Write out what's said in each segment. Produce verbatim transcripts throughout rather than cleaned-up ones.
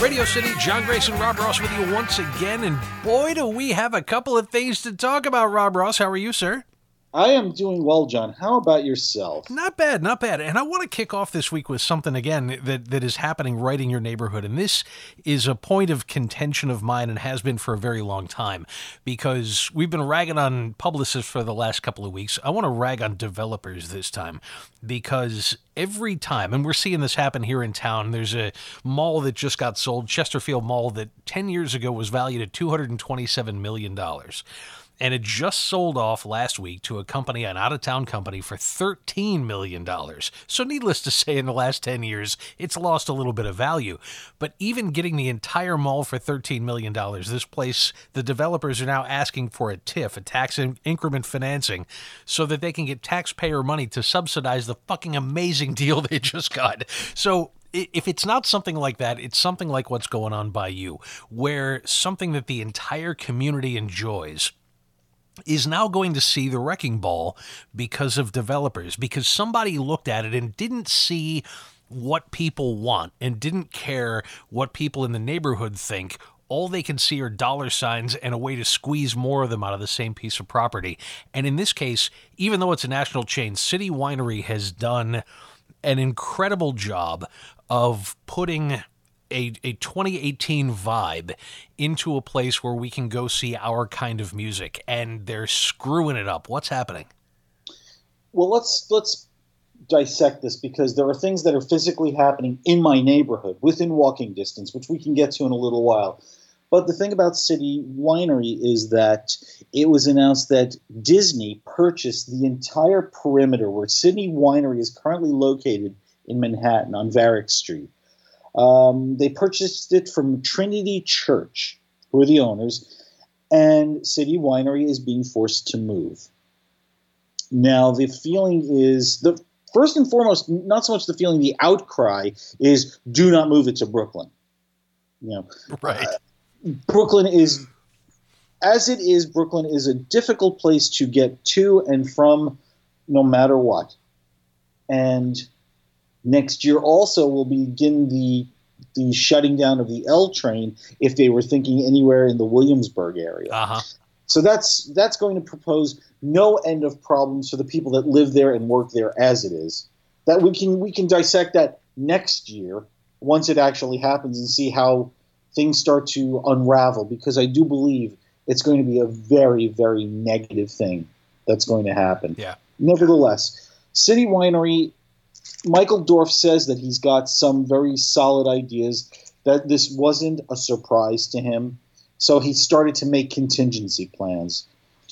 Radio City, John Grayson, Rob Ross with you once again, and boy, do we have a couple of things to talk about, Rob Ross. How are you, sir? I am doing well, John. How about yourself? Not bad, not bad. And I want to kick off this week with something, again, that, that is happening right in your neighborhood. And this is a point of contention of mine and has been for a very long time, because we've been ragging on publicists for the last couple of weeks. I want to rag on developers this time, because every time, and we're seeing this happen here in town, there's a mall that just got sold, Chesterfield Mall, that ten years ago was valued at two hundred twenty-seven million dollars. And it just sold off last week to a company, an out-of-town company, for thirteen million dollars. So needless to say, in the last ten years, it's lost a little bit of value. But even getting the entire mall for thirteen million dollars, this place, the developers are now asking for a T I F, a tax in- increment financing, so that they can get taxpayer money to subsidize the fucking amazing deal they just got. So if it's not something like that, it's something like what's going on by you, where something that the entire community enjoys is now going to see the wrecking ball because of developers, because somebody looked at it and didn't see what people want and didn't care what people in the neighborhood think. All they can see are dollar signs and a way to squeeze more of them out of the same piece of property. And in this case, even though it's a national chain, City Winery has done an incredible job of putting A, a twenty eighteen vibe into a place where we can go see our kind of music, and they're screwing it up. What's happening? Well, let's let's dissect this, because there are things that are physically happening in my neighborhood within walking distance, which we can get to in a little while. But the thing about City Winery is that it was announced that Disney purchased the entire perimeter where City Winery is currently located in Manhattan on Varick Street. Um, they purchased it from Trinity Church, who are the owners, and City Winery is being forced to move. Now, the feeling is, the first and foremost, not so much the feeling, the outcry is, do not move it to Brooklyn. You know, right. Uh, Brooklyn is, as it is, Brooklyn is a difficult place to get to and from no matter what. And next year also will begin the the shutting down of the L train if they were thinking anywhere in the Williamsburg area. Uh-huh. So that's that's going to propose no end of problems for the people that live there and work there as it is. That we can we can dissect that next year once it actually happens and see how things start to unravel, because I do believe it's going to be a very, very negative thing that's going to happen. Yeah. Nevertheless, City Winery, Michael Dorf says that he's got some very solid ideas, that this wasn't a surprise to him. So he started to make contingency plans.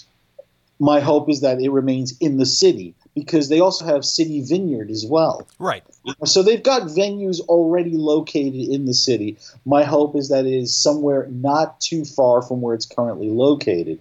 My hope is that it remains in the city, because they also have City Vineyard as well. Right. So they've got venues already located in the city. My hope is that it is somewhere not too far from where it's currently located.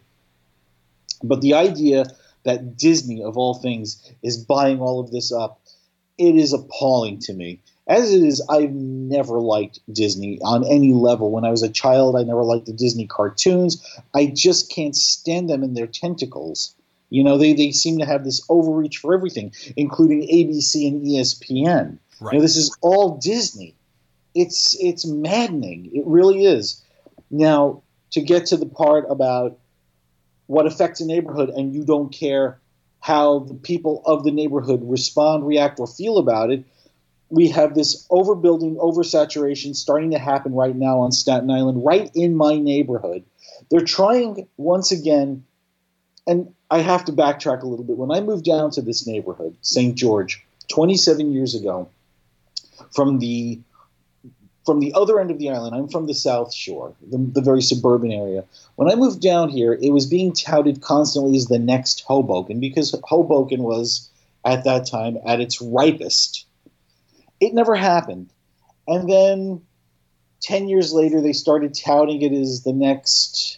But the idea that Disney, of all things, is buying all of this up, it is appalling to me. As it is, I've never liked Disney on any level. When I was a child, I never liked the Disney cartoons. I just can't stand them and their tentacles. You know, they, they seem to have this overreach for everything, including A B C and E S P N. Right. You know, this is all Disney. It's it's maddening. It really is. Now, to get to the part about what affects a neighborhood and you don't care how the people of the neighborhood respond, react, or feel about it, we have this overbuilding, oversaturation starting to happen right now on Staten Island, right in my neighborhood. They're trying once again, and I have to backtrack a little bit. When I moved down to this neighborhood, Saint George, twenty-seven years ago, from the from the other end of the island, I'm from the South Shore, the, the very suburban area. When I moved down here, it was being touted constantly as the next Hoboken, because Hoboken was, at that time, at its ripest. It never happened. And then ten years later, they started touting it as the next.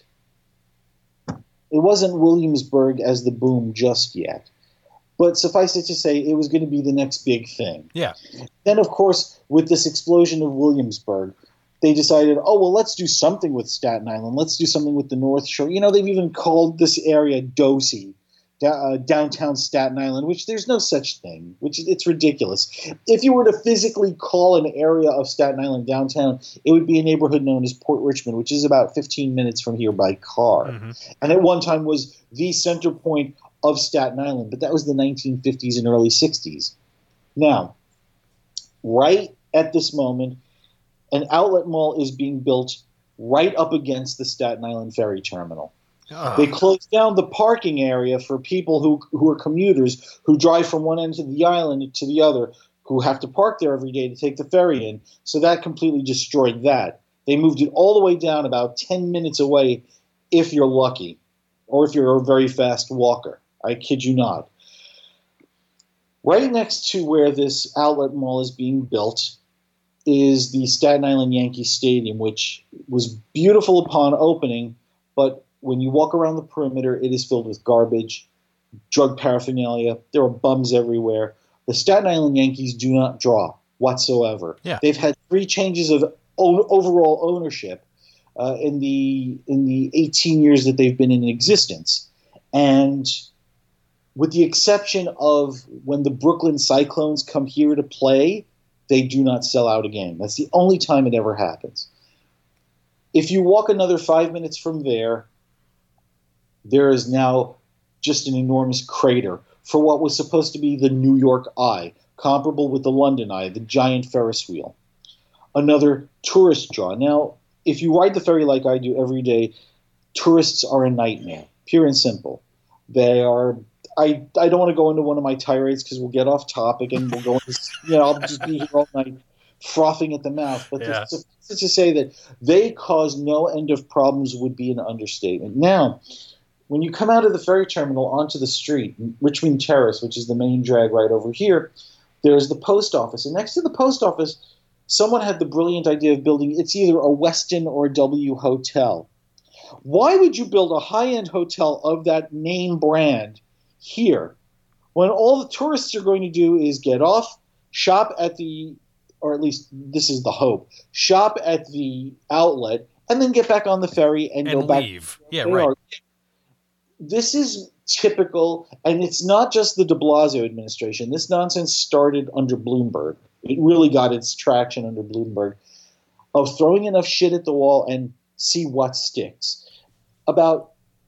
It wasn't Williamsburg as the boom just yet. But suffice it to say, it was going to be the next big thing. Yeah. Then, of course, with this explosion of Williamsburg, they decided, oh, well, let's do something with Staten Island. Let's do something with the North Shore. You know, they've even called this area D O C E, uh, downtown Staten Island, which there's no such thing, which it's ridiculous. If you were to physically call an area of Staten Island downtown, it would be a neighborhood known as Port Richmond, which is about fifteen minutes from here by car. Mm-hmm. And at one time was the center point of Staten Island, but that was the nineteen fifties and early sixties. Now, right at this moment, an outlet mall is being built right up against the Staten Island ferry terminal. Uh. They closed down the parking area for people who, who are commuters who drive from one end of the island to the other, who have to park there every day to take the ferry in. So that completely destroyed that. They moved it all the way down about ten minutes away if you're lucky, or if you're a very fast walker. I kid you not. Right next to where this outlet mall is being built is the Staten Island Yankee Stadium, which was beautiful upon opening, but when you walk around the perimeter, it is filled with garbage, drug paraphernalia. There are bums everywhere. The Staten Island Yankees do not draw whatsoever. Yeah. They've had three changes of o- overall ownership uh, in the in the eighteen years that they've been in existence. And with the exception of when the Brooklyn Cyclones come here to play, they do not sell out a game. That's the only time it ever happens. If you walk another five minutes from there, there is now just an enormous crater for what was supposed to be the New York Eye, comparable with the London Eye, the giant Ferris wheel. Another tourist draw. Now, if you ride the ferry like I do every day, tourists are a nightmare, pure and simple. They are. I, I don't want to go into one of my tirades because we'll get off topic and we'll go into, you know, I'll just be here all night frothing at the mouth. But yeah. to, to, to say that they cause no end of problems would be an understatement. Now, when you come out of the ferry terminal onto the street, Richmond Terrace, which is the main drag right over here, there's the post office. And next to the post office, someone had the brilliant idea of building, it's either a Westin or a W hotel. Why would you build a high-end hotel of that name brand here when all the tourists are going to do is get off, shop at the, or at least this is the hope, shop at the outlet, and then get back on the ferry and, and go back. leave. Yeah, right. Are. This is typical, and it's not just the de Blasio administration. This nonsense started under Bloomberg. It really got its traction under Bloomberg, of throwing enough shit at the wall and see what sticks. About,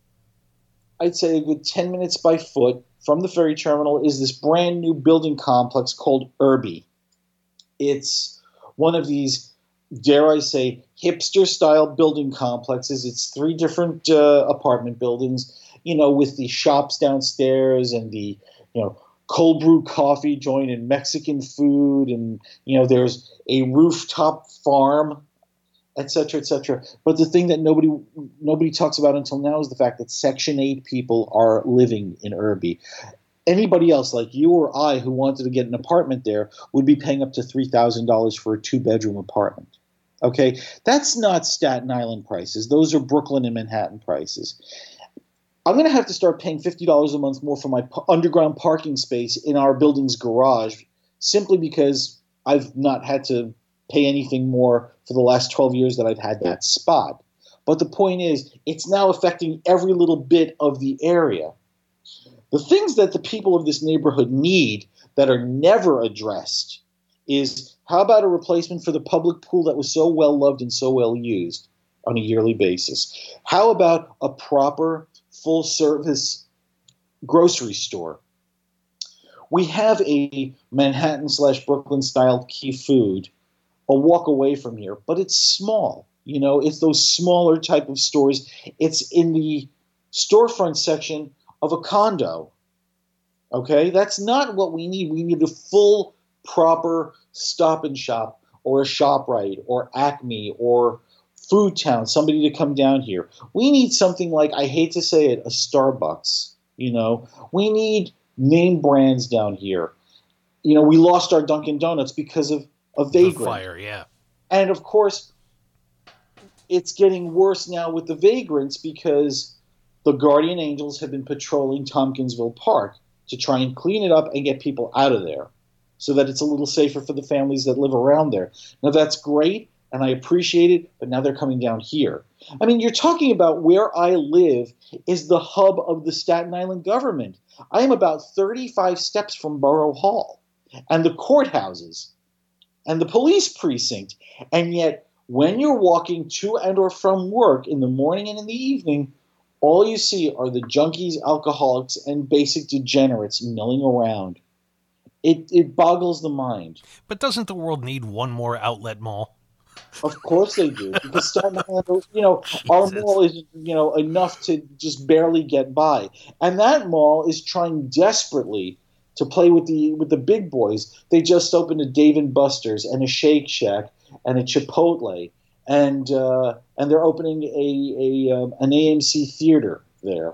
I'd say, a good ten minutes by foot from the ferry terminal is this brand new building complex called Irby. It's one of these, dare I say, hipster-style building complexes. It's three different uh, apartment buildings, you know, with the shops downstairs and the, you know, cold brew coffee joint and Mexican food, and, you know, there's a rooftop farm, et cetera, et cetera. But the thing that nobody nobody talks about until now is the fact that Section eight people are living in Irby. Anybody else, like you or I, who wanted to get an apartment there, would be paying up to three thousand dollars for a two-bedroom apartment. Okay? That's not Staten Island prices. Those are Brooklyn and Manhattan prices. I'm going to have to start paying fifty dollars a month more for my p- underground parking space in our building's garage, simply because I've not had to pay anything more for the last twelve years that I've had that spot. But the point is, it's now affecting every little bit of the area. The things that the people of this neighborhood need that are never addressed is, how about a replacement for the public pool that was so well loved and so well used on a yearly basis? How about a proper full-service grocery store? We have a Manhattan slash Brooklyn style Key Food a walk away from here, but it's small. You know, it's those smaller type of stores. It's in the storefront section of a condo. Okay? That's not what we need. We need a full, proper Stop and Shop or a ShopRite or Acme or Food Town, somebody to come down here. We need something like, I hate to say it, a Starbucks. You know, we need name brands down here. You know, we lost our Dunkin' Donuts because of a vagrant. The fire, yeah. And of course, it's getting worse now with the vagrants because the Guardian Angels have been patrolling Tompkinsville Park to try and clean it up and get people out of there so that it's a little safer for the families that live around there. Now, that's great, and I appreciate it, but now they're coming down here. I mean, you're talking about where I live is the hub of the Staten Island government. I am about thirty-five steps from Borough Hall and the courthouses and the police precinct. And yet, when you're walking to and or from work in the morning and in the evening, all you see are the junkies, alcoholics, and basic degenerates milling around. It, it boggles the mind. But doesn't the world need one more outlet mall? Of course they do, because Staten Island, you know, our mall is, you know, enough to just barely get by, and that mall is trying desperately to play with the with the big boys. They just opened a Dave and Buster's and a Shake Shack and a Chipotle, and uh, and they're opening a a um, an A M C theater there.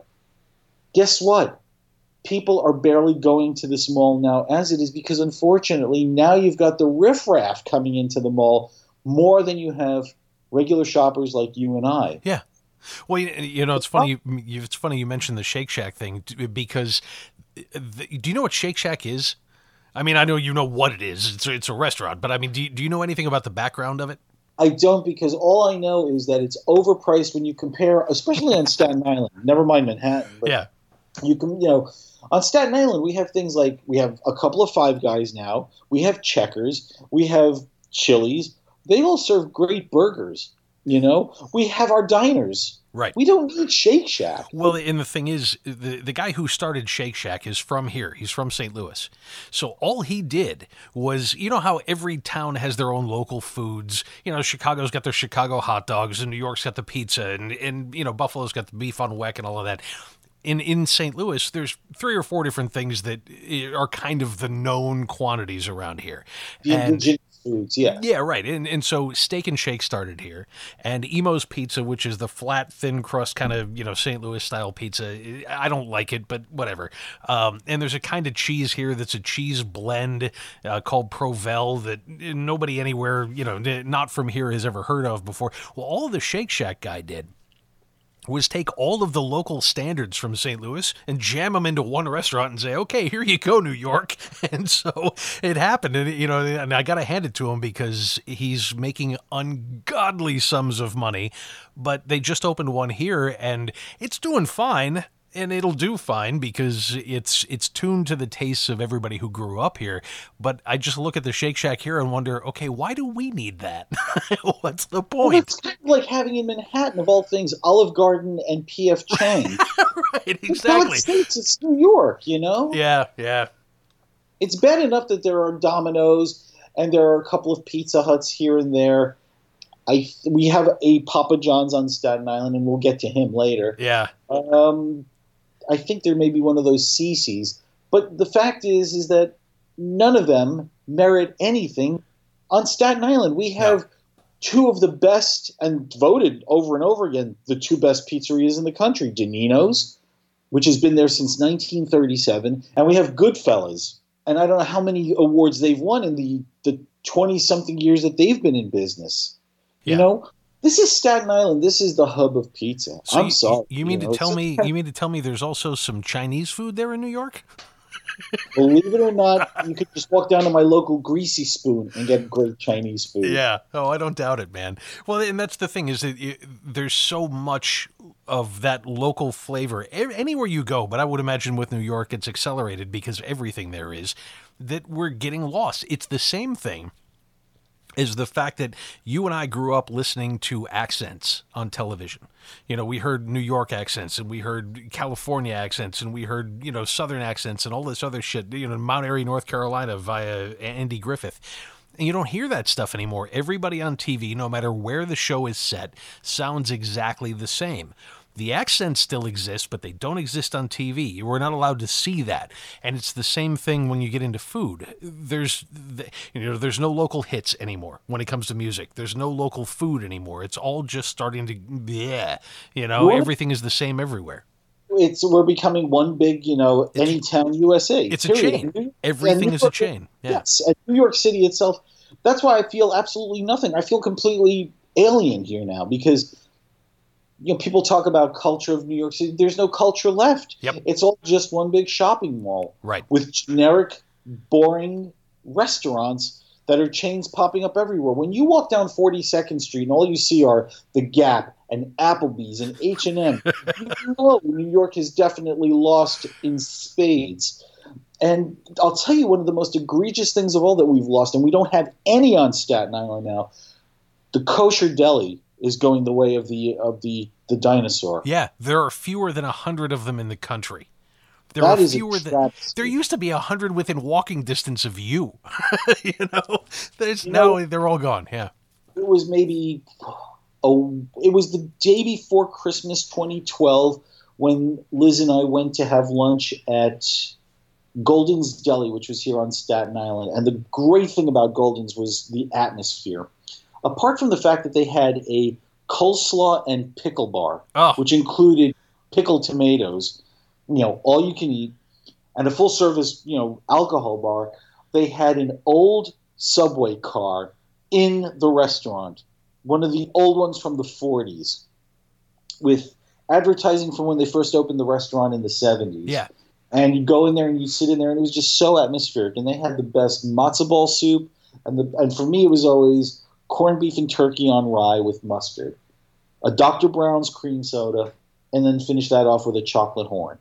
Guess what? People are barely going to this mall now as it is, because unfortunately now you've got the riffraff coming into the mall more than you have regular shoppers like you and I. Yeah. Well, you, you know, it's funny. You, it's funny you mentioned the Shake Shack thing, because the, do you know what Shake Shack is? I mean, I know you know what it is. It's, it's a restaurant, but I mean, do you, do you know anything about the background of it? I don't, because all I know is that it's overpriced when you compare, especially on Staten Island. Never mind Manhattan. But yeah. You can, you know, on Staten Island, we have things like, we have a couple of Five Guys now. We have Checkers. We have Chili's. They all serve great burgers, you know? We have our diners. Right. We don't need Shake Shack. Well, and the thing is, the, the guy who started Shake Shack is from here. He's from Saint Louis. So all he did was, you know how every town has their own local foods? You know, Chicago's got their Chicago hot dogs, and New York's got the pizza, and, and you know, Buffalo's got the beef on weck and all of that. In in Saint Louis, there's three or four different things that are kind of the known quantities around here. The and, indigenous foods, yeah. Yeah, right. And and so Steak and Shake started here. And Emo's Pizza, which is the flat, thin crust kind of, you know, Saint Louis style pizza. I don't like it, but whatever. Um, and there's a kind of cheese here that's a cheese blend uh, called Provel that nobody anywhere, you know, not from here has ever heard of before. Well, all the Shake Shack guy did was take all of the local standards from Saint Louis and jam them into one restaurant and say, okay, here you go, New York. And so it happened. And, you know, and I got to hand it to him, because he's making ungodly sums of money. But they just opened one here, and it's doing fine. And it'll do fine, because it's it's tuned to the tastes of everybody who grew up here. But I just look at the Shake Shack here and wonder, okay, why do we need that? What's the point? Well, it's kind of like having in Manhattan, of all things, Olive Garden and P F Chang. Right, exactly. It's, States, it's New York, you know? Yeah, yeah. It's bad enough that there are Domino's and there are a couple of Pizza Huts here and there. I We have a Papa John's on Staten Island, and we'll get to him later. Yeah. Um... I think there may be one of those C Cs, but the fact is, is that none of them merit anything on Staten Island. We have no. two of the best, and voted over and over again, the two best pizzerias in the country: Donino's, which has been there since nineteen thirty-seven, and we have Goodfellas. And I don't know how many awards they've won in the the twenty-something years that they've been in business. Yeah. You know? This is Staten Island. This is the hub of pizza. So I'm you, sorry. You mean you to know, tell me? You mean to tell me there's also some Chinese food there in New York? Believe it or not, you could just walk down to my local Greasy Spoon and get great Chinese food. Yeah. Oh, I don't doubt it, man. Well, and that's the thing, is that you, there's so much of that local flavor anywhere you go. But I would imagine with New York, it's accelerated because everything there is, that we're getting lost. It's the same thing is the fact that you and I grew up listening to accents on television. You know, we heard New York accents, and we heard California accents, and we heard, you know, Southern accents and all this other shit, you know, Mount Airy, North Carolina via Andy Griffith. And you don't hear that stuff anymore. Everybody on T V, no matter where the show is set, sounds exactly the same. The accents still exist, but they don't exist on T V. We're not allowed to see that. And it's the same thing when you get into food. There's, you know, there's no local hits anymore when it comes to music. There's no local food anymore. It's all just starting to, yeah, you know, what? Everything is the same everywhere. It's we're becoming one big, you know, it's, Anytown U S A. It's period. a chain. Everything York, is a chain. Yeah. Yes, and New York City itself. That's why I feel absolutely nothing. I feel completely alien here now, because you know, people talk about culture of New York City. There's no culture left. Yep. It's all just one big shopping mall, right, with generic, boring restaurants that are chains popping up everywhere. When you walk down forty-second Street and all you see are the Gap and Applebee's and H and M. You know, New York has definitely lost in spades. And I'll tell you one of the most egregious things of all that we've lost, and we don't have any on Staten Island now. The kosher deli is going the way of the of the, the dinosaur. Yeah, there are fewer than a hundred of them in the country. There That are is a fewer than travesty. there used to be a hundred within walking distance of you. you know, there's You now know- they're all gone. Yeah, It was maybe oh, it was the day before Christmas twenty twelve when Liz and I went to have lunch at Golden's Deli, which was here on Staten Island. And the great thing about Golden's was the atmosphere. Apart from the fact that they had a coleslaw and pickle bar, Oh. which included pickled tomatoes, you know, all you can eat, and a full service, you know, alcohol bar, they had an old subway car in the restaurant, one of the old ones from the forties, with advertising from when they first opened the restaurant in the seventies. yeah. And you go in there and you sit in there, and it was just so atmospheric. And they had the best matzo ball soup, and the and for me it was always corned beef and turkey on rye with mustard, a Doctor Brown's cream soda, and then finish that off with a chocolate horn.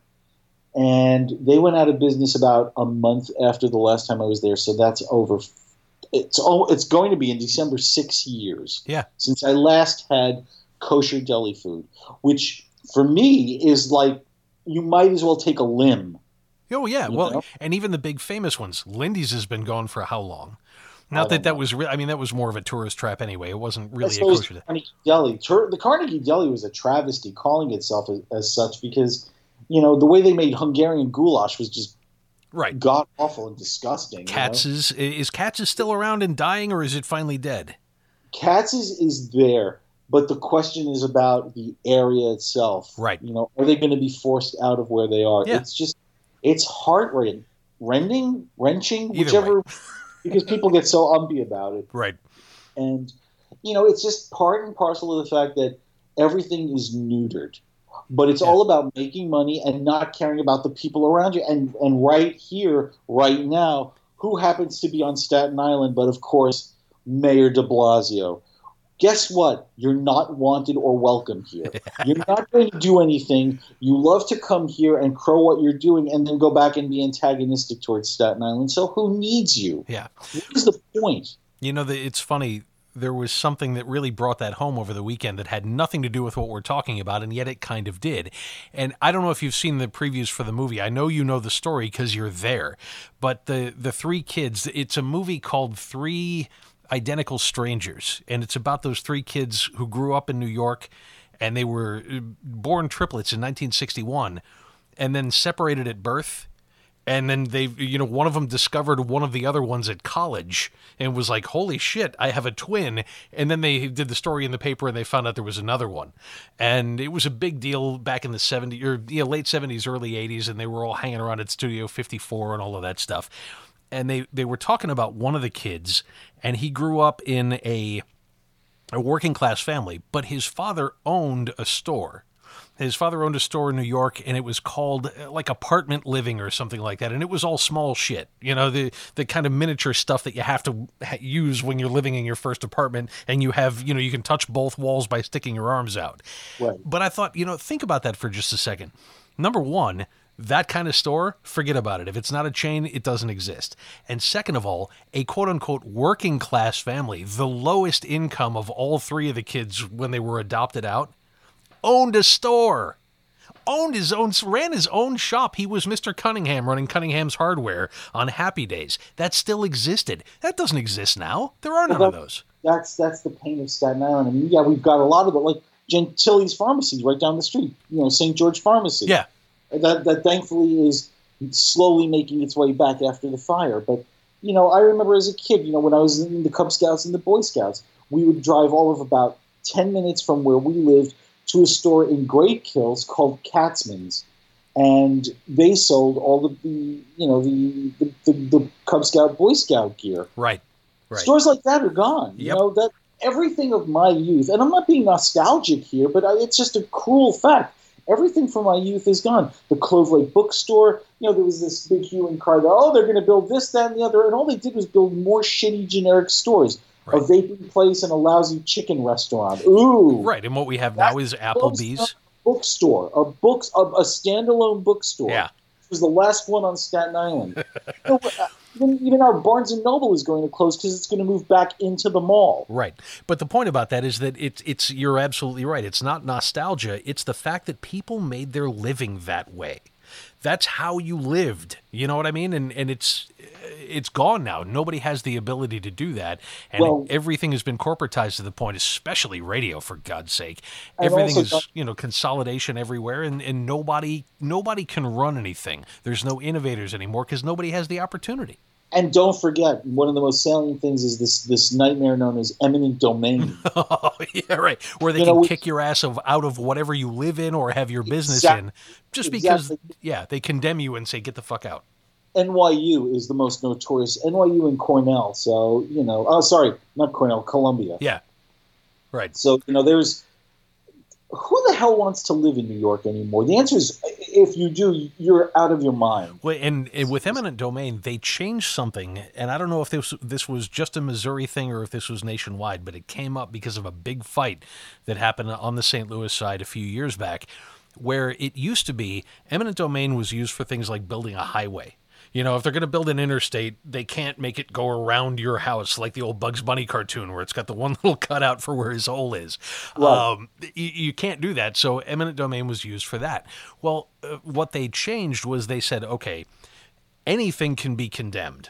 And they went out of business about a month after the last time I was there, so that's over. It's oh, it's going to be in December six years Yeah. since I last had kosher deli food, which for me is like you might as well take a limb. Oh, yeah. You Well, know? and even the big famous ones. Lindy's has been gone for how long? I Not don't that that know. was, re- I mean, that was more of a tourist trap anyway. It wasn't I really a suppose kosher. the Carnegie Deli, Tur- the Carnegie Deli was a travesty calling itself as, as such because, you know, the way they made Hungarian goulash was just Right. god awful and disgusting. you know? Katz's, is Katz's still around and dying, or is it finally dead? Katz's is there, but the question is about the area itself. Right. You know, are they going to be forced out of where they are? Yeah. It's just, it's heart rending, rending, wrenching, Either whichever, because people get so umpy about it. Right. And, you know, it's just part and parcel of the fact that everything is neutered. But it's Yeah. all about making money and not caring about the people around you. And and right here, right now, who happens to be on Staten Island but, of course, Mayor de Blasio. Guess what? You're not wanted or welcome here. You're not going to do anything. You love to come here and crow what you're doing and then go back and be antagonistic towards Staten Island. So who needs you? Yeah. What is the point? You know, the, it's funny. There was something that really brought that home over the weekend that had nothing to do with what we're talking about, and yet it kind of did. And I don't know if you've seen the previews for the movie. I know you know the story because you're there. But the, the three kids, it's a movie called Three Identical Strangers, and it's about those three kids who grew up in New York, and they were born triplets in nineteen sixty-one, and then separated at birth. And then they, you know, one of them discovered one of the other ones at college and was like, holy shit, I have a twin. And then they did the story in the paper and they found out there was another one. And it was a big deal back in the seventies, or you know, late seventies, early eighties. And they were all hanging around at Studio fifty-four and all of that stuff. And they, they were talking about one of the kids, and he grew up in a, a working class family, but his father owned a store. His father owned a store in New York, and it was called uh, like apartment living or something like that. And it was all small shit, you know, the the kind of miniature stuff that you have to ha- use when you're living in your first apartment, and you have, you know, you can touch both walls by sticking your arms out. Right. But I thought, you know, think about that for just a second. Number one, that kind of store, forget about it. If it's not a chain, it doesn't exist. And second of all, a quote-unquote working class family, the lowest income of all three of the kids when they were adopted out, owned a store, owned his own, ran his own shop. He was Mister Cunningham running Cunningham's Hardware on Happy Days. That still existed. That doesn't exist now. There are none of those. That's that's the pain of Staten Island. I mean, yeah, we've got a lot of it, like Gentili's Pharmacy right down the street. You know, Saint George Pharmacy. Yeah. That that thankfully is slowly making its way back after the fire. But you know, I remember as a kid, you know, when I was in the Cub Scouts and the Boy Scouts, we would drive all of about ten minutes from where we lived to a store in Great Kills called Katzman's, and they sold all of the, you know, the the, the, the Cub Scout Boy Scout gear. Right. Right. Stores like that are gone. You Yep. know, that everything of my youth, and I'm not being nostalgic here, but I, it's just a cruel fact. Everything from my youth is gone. The Clove Lake bookstore, you know, there was this big hue and cry that, oh, they're going to build this, that, and the other, and all they did was build more shitty generic stores. Right. a vaping place, and a lousy chicken restaurant. Ooh. Right, and what we have now is Applebee's. Bookstore, a books, a, a standalone bookstore. Yeah. It was the last one on Staten Island. You know, even, even our Barnes and Noble is going to close because it's going to move back into the mall. Right. But the point about that is that it's, it's, you're absolutely right. It's not nostalgia. It's the fact that people made their living that way. That's how you lived. You know what I mean? And and it's it's gone now. Nobody has the ability to do that. And Well, everything has been corporatized to the point, especially radio, for God's sake. And Everything also- is, you know, consolidation everywhere, and, and nobody nobody can run anything. There's no innovators anymore because nobody has the opportunity. And don't forget, one of the most salient things is this this nightmare known as eminent domain. Oh, yeah, right. Where they You can know, kick your ass of, out of whatever you live in or have your business Exact- in, just because, exactly. yeah, they condemn you and say, get the fuck out. N Y U is the most notorious. N Y U and Cornell. So, you know, oh, sorry, not Cornell, Columbia. Yeah, right. So, you know, there's who the hell wants to live in New York anymore? The answer is if you do, you're out of your mind. Well, and, and with eminent domain, they changed something, and I don't know if this this was just a Missouri thing or if this was nationwide, but it came up because of a big fight that happened on the Saint Louis side a few years back, where it used to be eminent domain was used for things like building a highway. You know, if they're going to build an interstate, they can't make it go around your house like the old Bugs Bunny cartoon where it's got the one little cutout for where his hole is. Right. Um, you, you can't do that. So eminent domain was used for that. Well, uh, what they changed was they said, okay, anything can be condemned.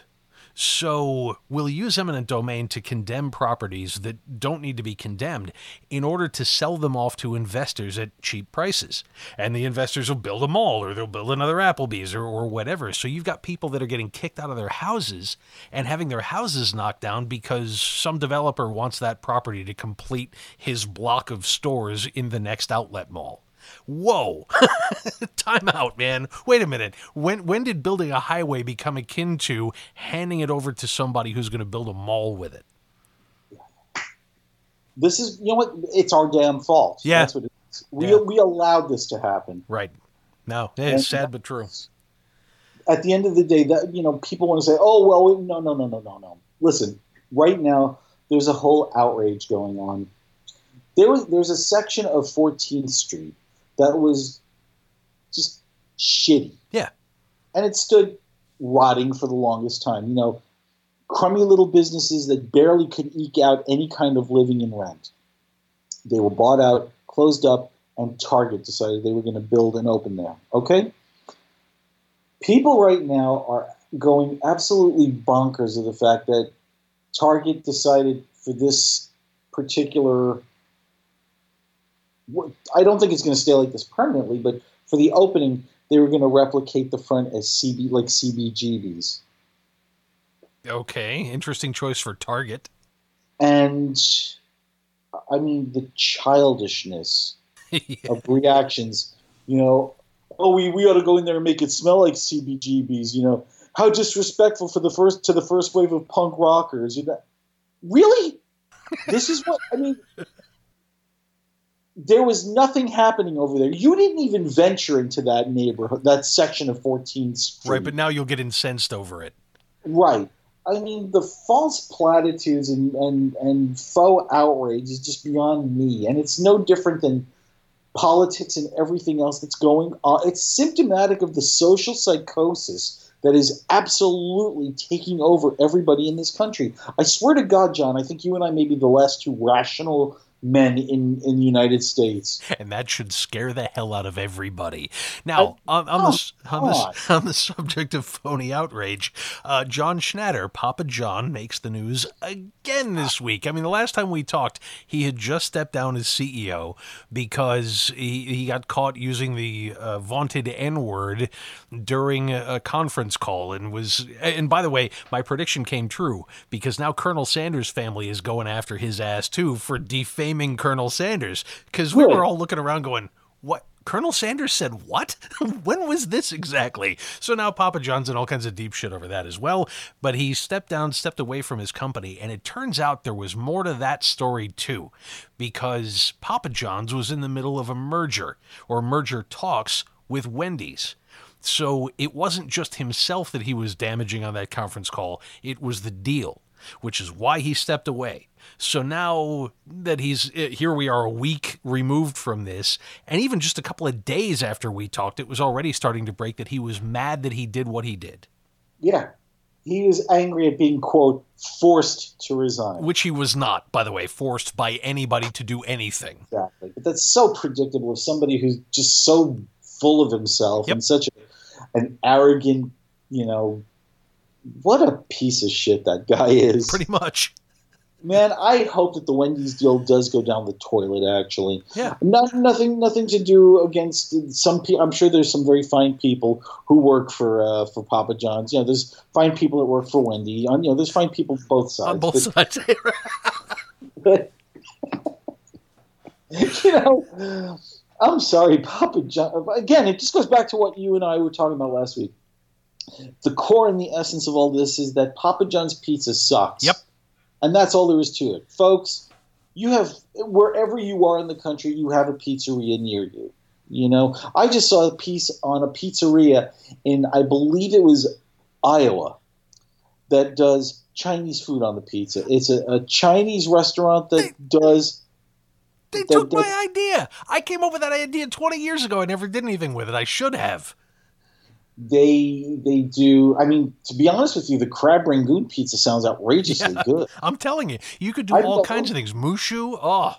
So we'll use eminent domain to condemn properties that don't need to be condemned in order to sell them off to investors at cheap prices. And the investors will build a mall or they'll build another Applebee's or, or whatever. So you've got people that are getting kicked out of their houses and having their houses knocked down because some developer wants that property to complete his block of stores in the next outlet mall. Whoa. Time out, man. Wait a minute. When when did building a highway become akin to handing it over to somebody who's going to build a mall with it? This is, you know what? It's our damn fault. Yeah. That's what it is. We, Yeah. we allowed this to happen. Right. No, it's sad but true. At the end of the day, that, you know, people want to say, oh, well, no, no, no, no, no, no. Listen, right now, there's a whole outrage going on. There was There's a section of fourteenth Street that was just shitty. Yeah. And it stood rotting for the longest time. You know, crummy little businesses that barely could eke out any kind of living and rent. They were bought out, closed up, and Target decided they were going to build and open there. Okay? People right now are going absolutely bonkers of the fact that Target decided for this particular... I don't think it's going to stay like this permanently, but for the opening, they were going to replicate the front as C B, like C B G Bs. Okay, interesting choice for Target. And, I mean, the childishness Yeah. of reactions, you know, oh, we, we ought to go in there and make it smell like C B G Bs, you know, how disrespectful for the first to the first wave of punk rockers. You know, really? This is what, I mean... There was nothing happening over there. You didn't even venture into that neighborhood, that section of fourteenth Street. Right, but now you'll get incensed over it. Right. I mean, the false platitudes and, and, and faux outrage is just beyond me. And it's no different than politics and everything else that's going on. It's symptomatic of the social psychosis that is absolutely taking over everybody in this country. I swear to God, John, I think you and I may be the last two rational men in, in the United States. And that should scare the hell out of everybody. Now, on, on, the, on, the, on the subject of phony outrage, uh, John Schnatter, Papa John, makes the news again this week. I mean, the last time we talked, he had just stepped down as C E O because he, he got caught using the uh, vaunted N-word during a, a conference call and was, and by the way, my prediction came true because now Colonel Sanders' family is going after his ass too for defaming Colonel Sanders, because we Really? were all looking around going, what? Colonel Sanders said what? When was this exactly? So now Papa John's in all kinds of deep shit over that as well, but he stepped down, stepped away from his company, and it turns out there was more to that story too, because Papa John's was in the middle of a merger, or merger talks, with Wendy's. So it wasn't just himself that he was damaging on that conference call, it was the deal. which is why he stepped away. So now that he's here, we are a week removed from this, and even just a couple of days after we talked, it was already starting to break that he was mad that he did what he did. Yeah. He was angry at being, quote, forced to resign. Which he was not, by the way, forced by anybody to do anything. Exactly. But that's so predictable of somebody who's just so full of himself yep. and such a, an arrogant, you know, what a piece of shit that guy is. Pretty much. Man, I hope that the Wendy's deal does go down the toilet, actually. Yeah. Not, nothing nothing to do against some people. I'm sure there's some very fine people who work for uh, for Papa John's. You know, there's fine people that work for Wendy. On, you know, there's fine people both sides. On both but, sides. but, you know, I'm sorry, Papa John. Again, it just goes back to what you and I were talking about last week. The core and the essence of all this is that Papa John's pizza sucks. Yep. And that's all there is to it. Folks, you have, wherever you are in the country, you have a pizzeria near you. You know, I just saw a piece on a pizzeria in, I believe it was Iowa, that does Chinese food on the pizza. It's a, a Chinese restaurant that they, does. They that, took that, my idea. I came up with that idea twenty years ago. I never did anything with it. I should have. They they do. I mean, to be honest with you, the crab rangoon pizza sounds outrageously yeah, good. I'm telling you, you could do I all kinds of things. Mushu, oh.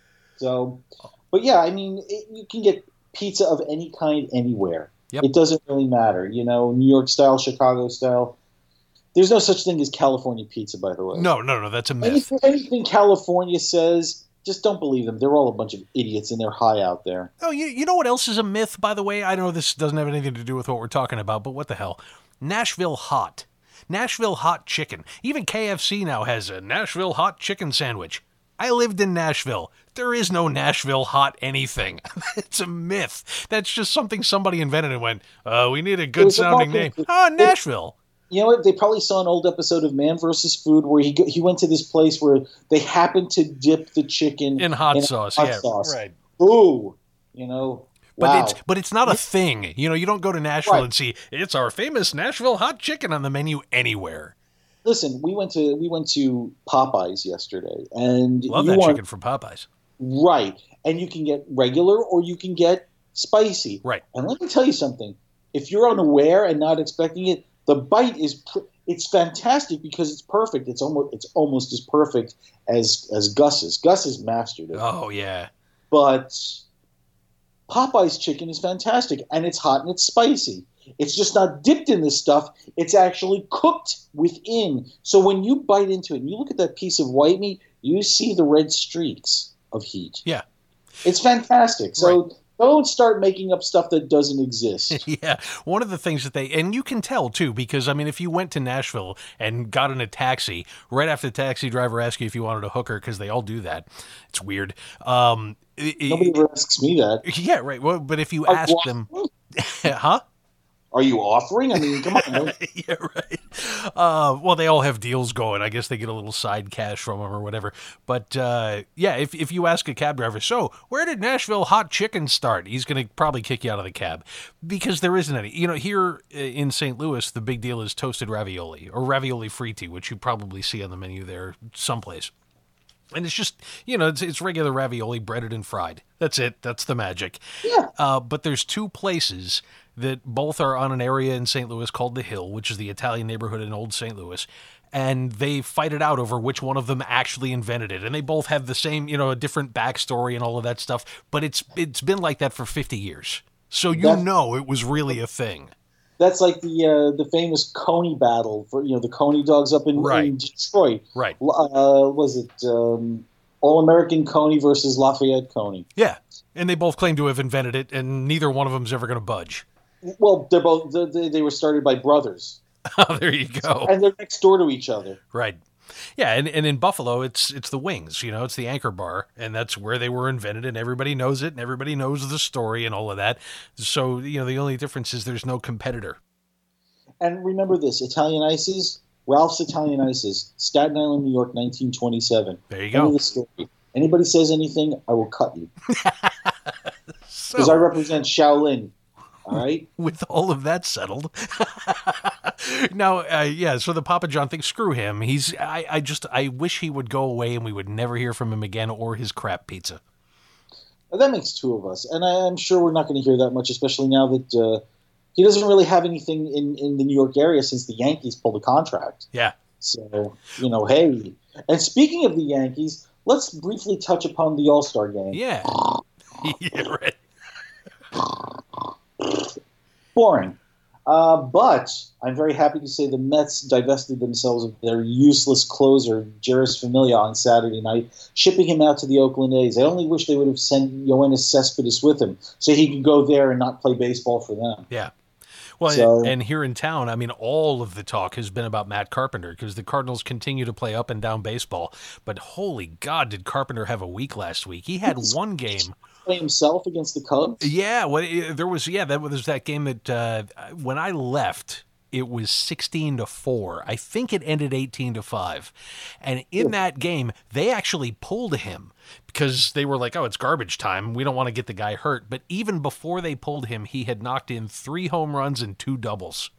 So, but yeah, I mean, it, you can get pizza of any kind anywhere. Yep. It doesn't really matter. You know, New York style, Chicago style. There's no such thing as California pizza, by the way. No, no, no, that's a myth. Anything, anything California says, just don't believe them. They're all a bunch of idiots, and they're high out there. Oh, you, you know what else is a myth, by the way? I know this doesn't have anything to do with what we're talking about, but what the hell? Nashville Hot. Nashville Hot Chicken. Even K F C now has a Nashville Hot Chicken sandwich. I lived in Nashville. There is no Nashville Hot anything. It's a myth. That's just something somebody invented and went, uh, we need a good-sounding name. Oh, Nashville. You know what? They probably saw an old episode of Man versus. Food where he he went to this place where they happened to dip the chicken in hot in sauce. Hot yeah, sauce. right. Ooh, you know. But wow. it's but it's not a thing. You know, you don't go to Nashville right. and see it's our famous Nashville hot chicken on the menu anywhere. Listen, we went to we went to Popeyes yesterday, and love you that want, chicken from Popeyes. Right, and you can get regular or you can get spicy. Right. And let me tell you something: if you're unaware and not expecting it, the bite is pr- it's fantastic because it's perfect. It's almost it's almost as perfect as as Gus's. Gus has mastered it. Oh yeah. But Popeye's chicken is fantastic, and it's hot and it's spicy. It's just not dipped in this stuff. It's actually cooked within. So when you bite into it and you look at that piece of white meat, you see the red streaks of heat. Yeah. It's fantastic. So right. Don't start making up stuff that doesn't exist. Yeah. One of the things that they, and you can tell too, because I mean, if you went to Nashville and got in a taxi, right after the taxi driver asked you if you wanted a hooker, because they all do that. It's weird. Um, Nobody ever asks me that. Yeah, right. Well, but if you Are ask you them, huh? Are you offering? I mean, come on. Yeah, right. Uh, well, they all have deals going. I guess they get a little side cash from them or whatever. But uh, yeah, if if you ask a cab driver, so where did Nashville hot chicken start? He's going to probably kick you out of the cab because there isn't any. You know, here in Saint Louis, the big deal is toasted ravioli or ravioli fritti, which you probably see on the menu there someplace. And it's just, you know, it's, it's regular ravioli, breaded and fried. That's it. That's the magic. Yeah. Uh, but there's two places that both are on an area in Saint Louis called The Hill, which is the Italian neighborhood in Old Saint Louis. And they fight it out over which one of them actually invented it. And they both have the same, you know, a different backstory and all of that stuff. But it's it's been like that for fifty years. So you That's, know it was really a thing. That's like the uh, the famous Coney battle for, you know, the Coney dogs up in, right. in Detroit. Right. Uh, was it um, All-American Coney versus Lafayette Coney? Yeah. And they both claim to have invented it, and neither one of them is ever going to budge. Well, they're both they, they were started by brothers. Oh, there you go. And they're next door to each other. Right. Yeah, and, and in Buffalo, it's it's the Wings, you know, it's the Anchor Bar, and that's where they were invented, and everybody knows it, and everybody knows the story and all of that. So, you know, the only difference is there's no competitor. And remember this, Italian Ices, Ralph's Italian Ices, Staten Island, New York, nineteen twenty-seven. There you go. End of the story. Anybody says anything, I will cut you. Because so, I represent Shaolin. All right. With all of that settled. Now, uh, yeah, so the Papa John thing, screw him. He's, I, I just, I wish he would go away and we would never hear from him again or his crap pizza. That makes two of us. And I'm sure we're not going to hear that much, especially now that uh, he doesn't really have anything in, in the New York area since the Yankees pulled a contract. Yeah. So, you know, hey. And speaking of the Yankees, let's briefly touch upon the All-Star game. Yeah. Yeah, right. Boring. Uh, but I'm very happy to say the Mets divested themselves of their useless closer, Jeurys Familia, on Saturday night, shipping him out to the Oakland A's. I only wish they would have sent Yoenis Cespedes with him so he could go there and not play baseball for them. Yeah. Well, so, and here in town, I mean, all of the talk has been about Matt Carpenter because the Cardinals continue to play up and down baseball. But holy God, did Carpenter have a week last week? He had one game. Himself against the Cubs? Yeah, well, it, there was yeah, that was that game that uh, when I left, it was sixteen to four. I think it ended eighteen to five. And in yeah. that game, they actually pulled him because they were like, "Oh, it's garbage time. We don't want to get the guy hurt." But even before they pulled him, he had knocked in three home runs and two doubles.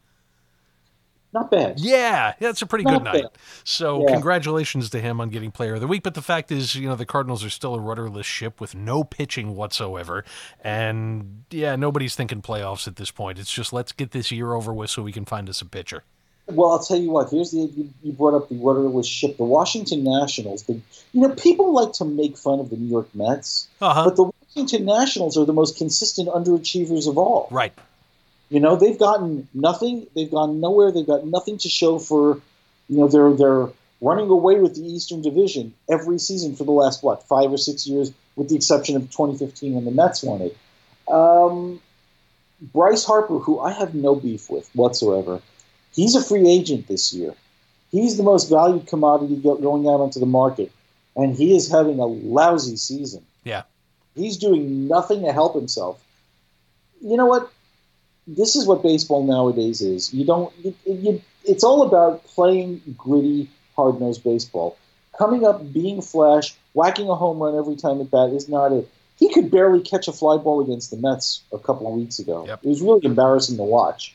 Not bad. Yeah, that's a pretty Not good night. bad. So yeah. congratulations to him on getting player of the week. But the fact is, you know, the Cardinals are still a rudderless ship with no pitching whatsoever. And yeah, nobody's thinking playoffs at this point. It's just let's get this year over with so we can find us a pitcher. Well, I'll tell you what. Here's the you, you brought up the rudderless ship, the Washington Nationals. The, you know, people like to make fun of the New York Mets, uh-huh. but the Washington Nationals are the most consistent underachievers of all. Right. You know, they've gotten nothing. They've gone nowhere. They've got nothing to show for, you know, they're they're running away with the Eastern Division every season for the last, what, five or six years, with the exception of twenty fifteen when the Mets won it. Um, Bryce Harper, who I have no beef with whatsoever, he's a free agent this year. He's the most valued commodity going out onto the market, and he is having a lousy season. Yeah. He's doing nothing to help himself. You know what? This is what baseball nowadays is. You don't. You, you, it's all about playing gritty, hard-nosed baseball. Coming up, being flash, whacking a home run every time at bat is not it. He could barely catch a fly ball against the Mets a couple of weeks ago. Yep. It was really embarrassing to watch.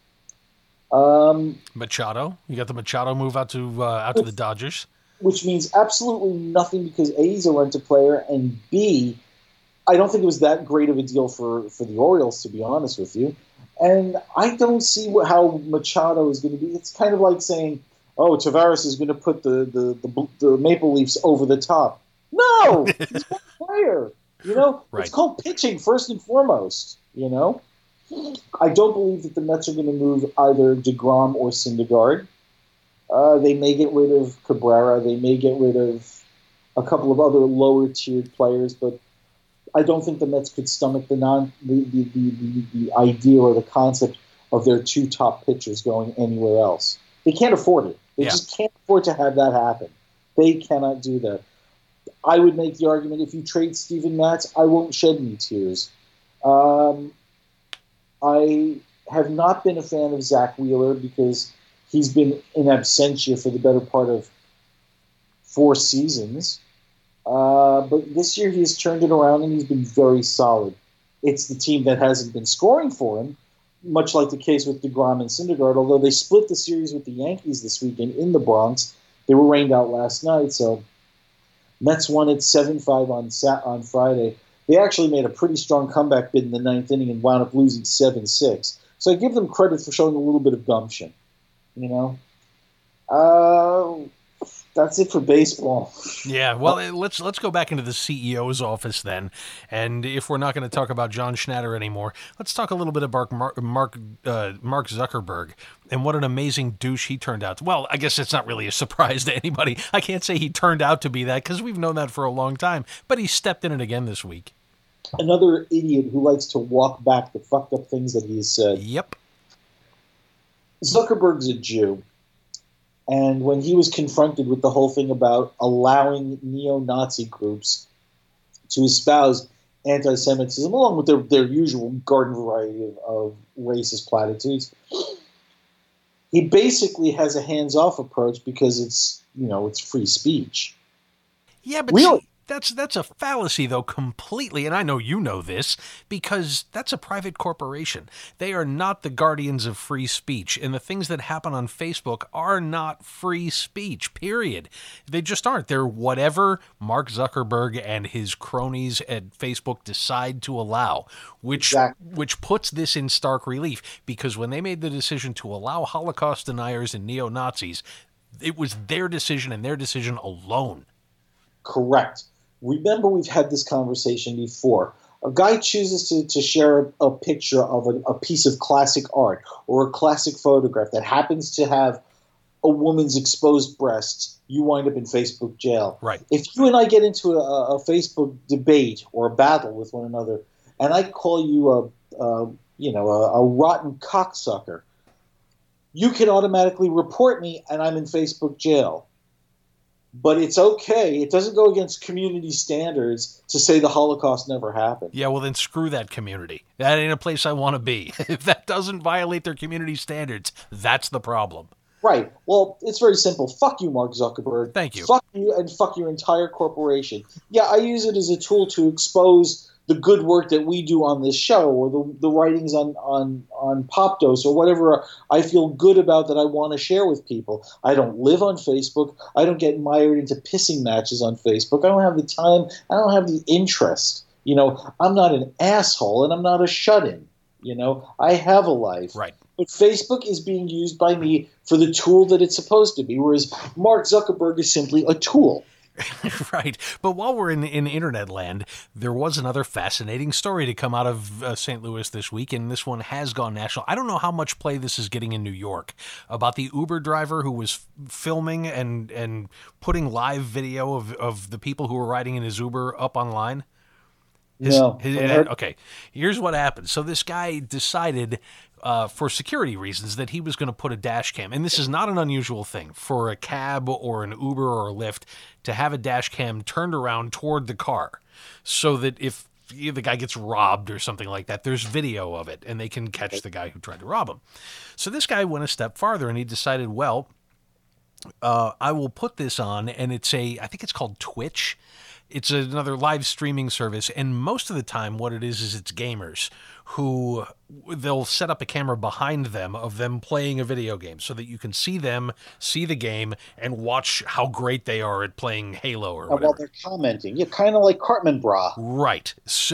Um, Machado, you got the Machado move out to uh, out to the Dodgers, which means absolutely nothing because A, he's a rented player, and B, I don't think it was that great of a deal for, for the Orioles, to be honest with you. And I don't see what, how Machado is going to be. It's kind of like saying, oh, Tavares is going to put the, the, the, the Maple Leafs over the top. No! He's one player. You know? Right. It's called pitching first and foremost. You know? I don't believe that the Mets are going to move either DeGrom or Syndergaard. Uh, they may get rid of Cabrera. They may get rid of a couple of other lower-tiered players, but I don't think the Mets could stomach the non the, the, the, the, the idea or the concept of their two top pitchers going anywhere else. They can't afford it. They yeah. just can't afford to have that happen. They cannot do that. I would make the argument if you trade Steven Matz, I won't shed any tears. Um, I have not been a fan of Zach Wheeler because he's been in absentia for the better part of four seasons. Uh, but this year he's turned it around and he's been very solid. It's the team that hasn't been scoring for him, much like the case with DeGrom and Syndergaard, although they split the series with the Yankees this weekend in the Bronx. They were rained out last night, so Mets won it seven five on Sat- on Friday. They actually made a pretty strong comeback bid in the ninth inning and wound up losing seven six. So I give them credit for showing a little bit of gumption, you know. Uh, that's it for baseball. Yeah, well, let's let's go back into the C E O's office then, and if we're not going to talk about John Schnatter anymore, let's talk a little bit about Mark Mark, uh, Mark Zuckerberg and what an amazing douche he turned out. Well, I guess it's not really a surprise to anybody. I can't say he turned out to be that because we've known that for a long time, but he stepped in it again this week. Another idiot who likes to walk back the fucked up things that he's said. Yep. Zuckerberg's a Jew. And when he was confronted with the whole thing about allowing neo-Nazi groups to espouse anti-Semitism, along with their, their usual garden variety of, of racist platitudes, he basically has a hands-off approach because it's, you know, it's free speech. Yeah, but really, see, That's that's a fallacy, though, completely, and I know you know this, because that's a private corporation. They are not the guardians of free speech, and the things that happen on Facebook are not free speech, period. They just aren't. They're whatever Mark Zuckerberg and his cronies at Facebook decide to allow, which Exactly. which puts this in stark relief, because when they made the decision to allow Holocaust deniers and neo-Nazis, it was their decision and their decision alone. Correct. Remember, we've had this conversation before. A guy chooses to, to share a, a picture of a, a piece of classic art or a classic photograph that happens to have a woman's exposed breasts. You wind up in Facebook jail. Right. If you and I get into a, a Facebook debate or a battle with one another, and I call you a, a you know a, a rotten cocksucker, you can automatically report me, and I'm in Facebook jail. But it's okay. It doesn't go against community standards to say the Holocaust never happened. Yeah, well, then screw that community. That ain't a place I want to be. If that doesn't violate their community standards, that's the problem. Right. Well, it's very simple. Fuck you, Mark Zuckerberg. Thank you. Fuck you and fuck your entire corporation. Yeah, I use it as a tool to expose the good work that we do on this show, or the, the writings on, on, on Pop Dose, or whatever I feel good about that I want to share with people. I don't live on Facebook. I don't get mired into pissing matches on Facebook. I don't have the time. I don't have the interest. You know, I'm not an asshole, and I'm not a shut-in. You know, I have a life. Right. But Facebook is being used by me for the tool that it's supposed to be, whereas Mark Zuckerberg is simply a tool. Right. But while we're in, in internet land, there was another fascinating story to come out of uh, Saint Louis this week, and this one has gone national. I don't know how much play this is getting in New York, about the Uber driver who was filming and, and putting live video of, of the people who were riding in his Uber up online. His, No. his, okay, here's what happened. So this guy decided, uh, for security reasons, that he was going to put a dash cam. And this is not an unusual thing for a cab or an Uber or a Lyft to have a dash cam turned around toward the car, so that if the guy gets robbed or something like that, there's video of it and they can catch the guy who tried to rob him. So this guy went a step farther and he decided, well, uh, I will put this on, and it's a, I think it's called Twitch. It's another live streaming service, and most of the time what it is is it's gamers who they'll set up a camera behind them of them playing a video game so that you can see them, see the game, and watch how great they are at playing Halo or whatever. While they're commenting. Yeah, kind of like Cartman Bra. Right.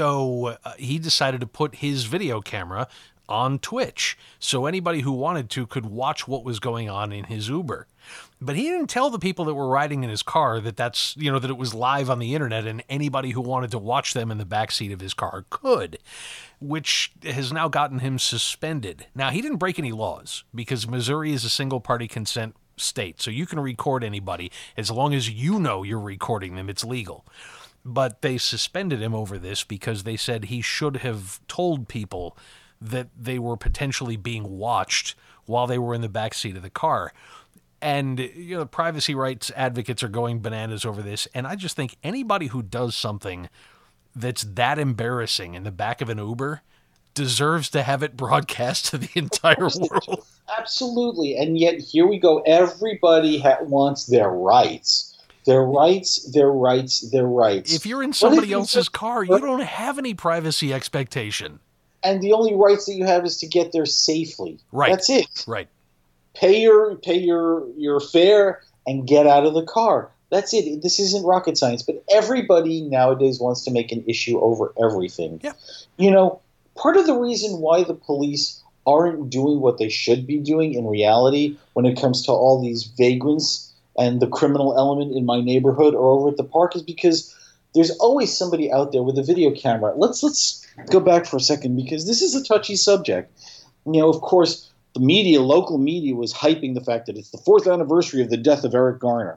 So uh, he decided to put his video camera on Twitch, so anybody who wanted to could watch what was going on in his Uber. But he didn't tell the people that were riding in his car that that's, you know, that it was live on the internet and anybody who wanted to watch them in the backseat of his car could, which has now gotten him suspended. Now, he didn't break any laws because Missouri is a single-party consent state, so you can record anybody as long as you know you're recording them. It's legal. But they suspended him over this because they said he should have told people that they were potentially being watched while they were in the backseat of the car. And, you know, privacy rights advocates are going bananas over this. And I just think anybody who does something that's that embarrassing in the back of an Uber deserves to have it broadcast to the entire world. Absolutely. And yet here we go. Everybody ha- wants their rights. Their rights, their rights, their rights. If you're in somebody else's car, you don't have any privacy expectation. And the only rights that you have is to get there safely. Right. That's it. Right. Pay your pay your your fare and get out of the car. That's it. This isn't rocket science, but everybody nowadays wants to make an issue over everything. Yeah. You know, part of the reason why the police aren't doing what they should be doing in reality when it comes to all these vagrants and the criminal element in my neighborhood or over at the park is because there's always somebody out there with a video camera. Let's let's go back for a second because this is a touchy subject. You know, of course, the media, local media, was hyping the fact that it's the fourth anniversary of the death of Eric Garner.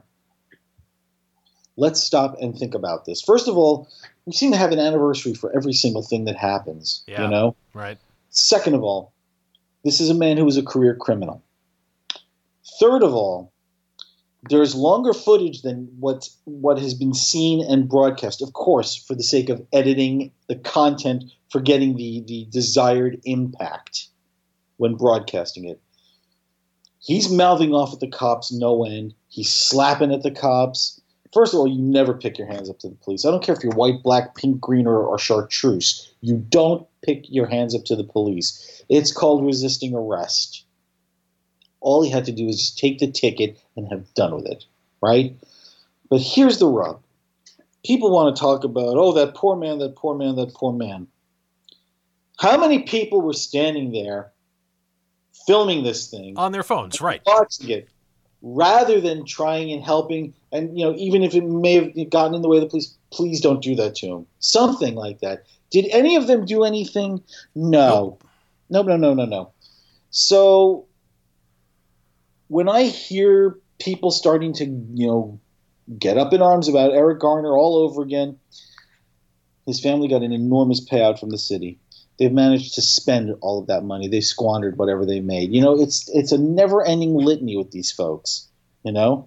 Let's stop and think about this. First of all, we seem to have an anniversary for every single thing that happens. Yeah, you know? Right. Second of all, this is a man who was a career criminal. Third of all, there's longer footage than what what has been seen and broadcast, of course, for the sake of editing the content, for getting the, the desired impact when broadcasting it. He's mouthing off at the cops no end. He's slapping at the cops. First of all, you never pick your hands up to the police. I don't care if you're white, black, pink, green, or, or chartreuse. You don't pick your hands up to the police. It's called resisting arrest. All he had to do was just take the ticket and have done with it, right? But here's the rub. People want to talk about, oh, that poor man, that poor man, that poor man. How many people were standing there filming this thing? On their phones, right. Watching it, rather than trying and helping, and you know, even if it may have gotten in the way of the police, please don't do that to him. Something like that. Did any of them do anything? No. No, no, no, no, no. So when I hear people starting to, you know, get up in arms about Eric Garner all over again, his family got an enormous payout from the city. They've managed to spend all of that money. They squandered whatever they made. You know, it's it's a never-ending litany with these folks, you know?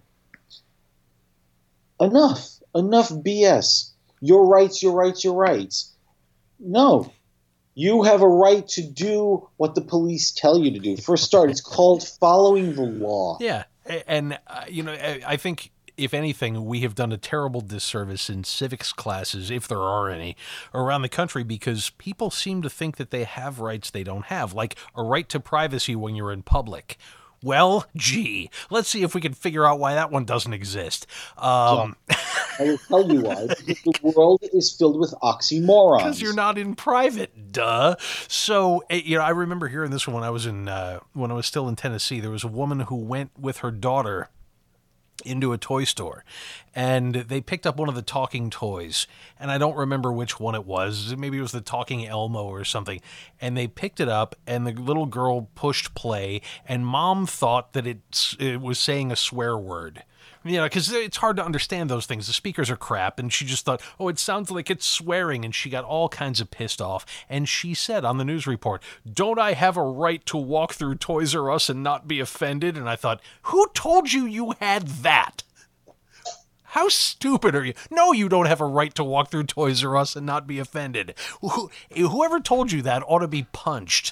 Enough. Enough B S. Your rights, your rights, your rights. No. You have a right to do what the police tell you to do. For a start, it's called following the law. Yeah. And, uh, you know, I think, if anything, we have done a terrible disservice in civics classes, if there are any, around the country, because people seem to think that they have rights they don't have, like a right to privacy when you're in public. Well, gee, let's see if we can figure out why that one doesn't exist. Um, I will tell you why. Because the world is filled with oxymorons. Because you're not in private, duh. So, you know, I remember hearing this one when I was in uh, when I was still in Tennessee. There was a woman who went with her daughter into a toy store, and they picked up one of the talking toys, and I don't remember which one it was. Maybe it was the talking Elmo or something, and they picked it up, and the little girl pushed play, and mom thought that it, it was saying a swear word. You know, because it's hard to understand those things. The speakers are crap, and she just thought, oh, it sounds like it's swearing, and she got all kinds of pissed off. And she said on the news report, don't I have a right to walk through Toys R Us and not be offended? And I thought, who told you you had that? How stupid are you? No, you don't have a right to walk through Toys R Us and not be offended. Whoever told you that ought to be punched.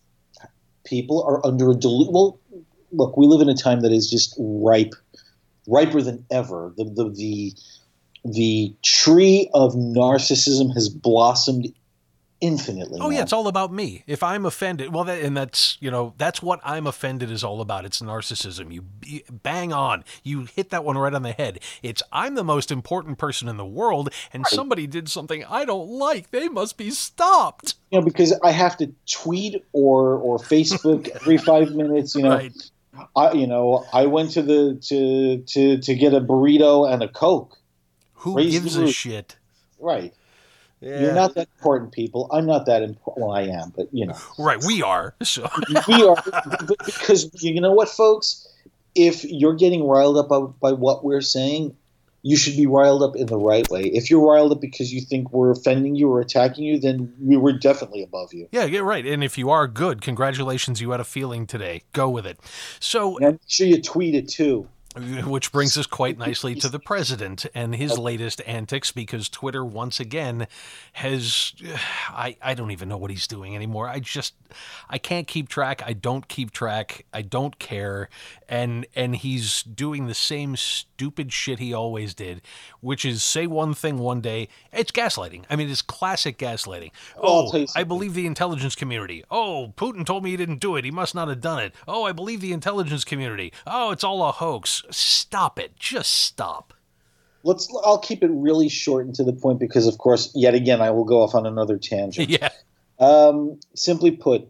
People are under a delusion. Well, look, we live in a time that is just ripe. riper than ever. The, the the the tree of narcissism has blossomed infinitely. Oh now. yeah, it's all about me. If I'm offended, well, that, and that's you know that's what I'm offended is all about. It's narcissism. You, you bang on. You hit that one right on the head. It's I'm the most important person in the world, and right. Somebody did something I don't like. They must be stopped. You know, because I have to tweet or or Facebook every five minutes. You know. Right. I, you know, I went to the to to to get a burrito and a Coke. Who Raise gives a shit? Right. Yeah. You're not that important, people. I'm not that important. Well, I am, but you know. Right, we are. So. we are, because you know what, folks? If you're getting riled up by, by what we're saying, you should be riled up in the right way. If you're riled up because you think we're offending you or attacking you, then we were definitely above you. Yeah, yeah, right. And if you are, good. Congratulations, you had a feeling today. Go with it. So, and make sure you tweet it too. Which brings us quite nicely to the president and his latest antics, because Twitter once again has, I, I don't even know what he's doing anymore. I just, I can't keep track. I don't keep track. I don't care. And, and he's doing the same stupid shit he always did, which is say one thing one day. It's gaslighting. I mean, it's classic gaslighting. Well, oh, I believe the intelligence community. Oh, Putin told me he didn't do it. He must not have done it. Oh, I believe the intelligence community. Oh, it's all a hoax. Stop it. Just stop. Let's. I'll keep it really short and to the point because, of course, yet again, I will go off on another tangent. Yeah. Um, simply put,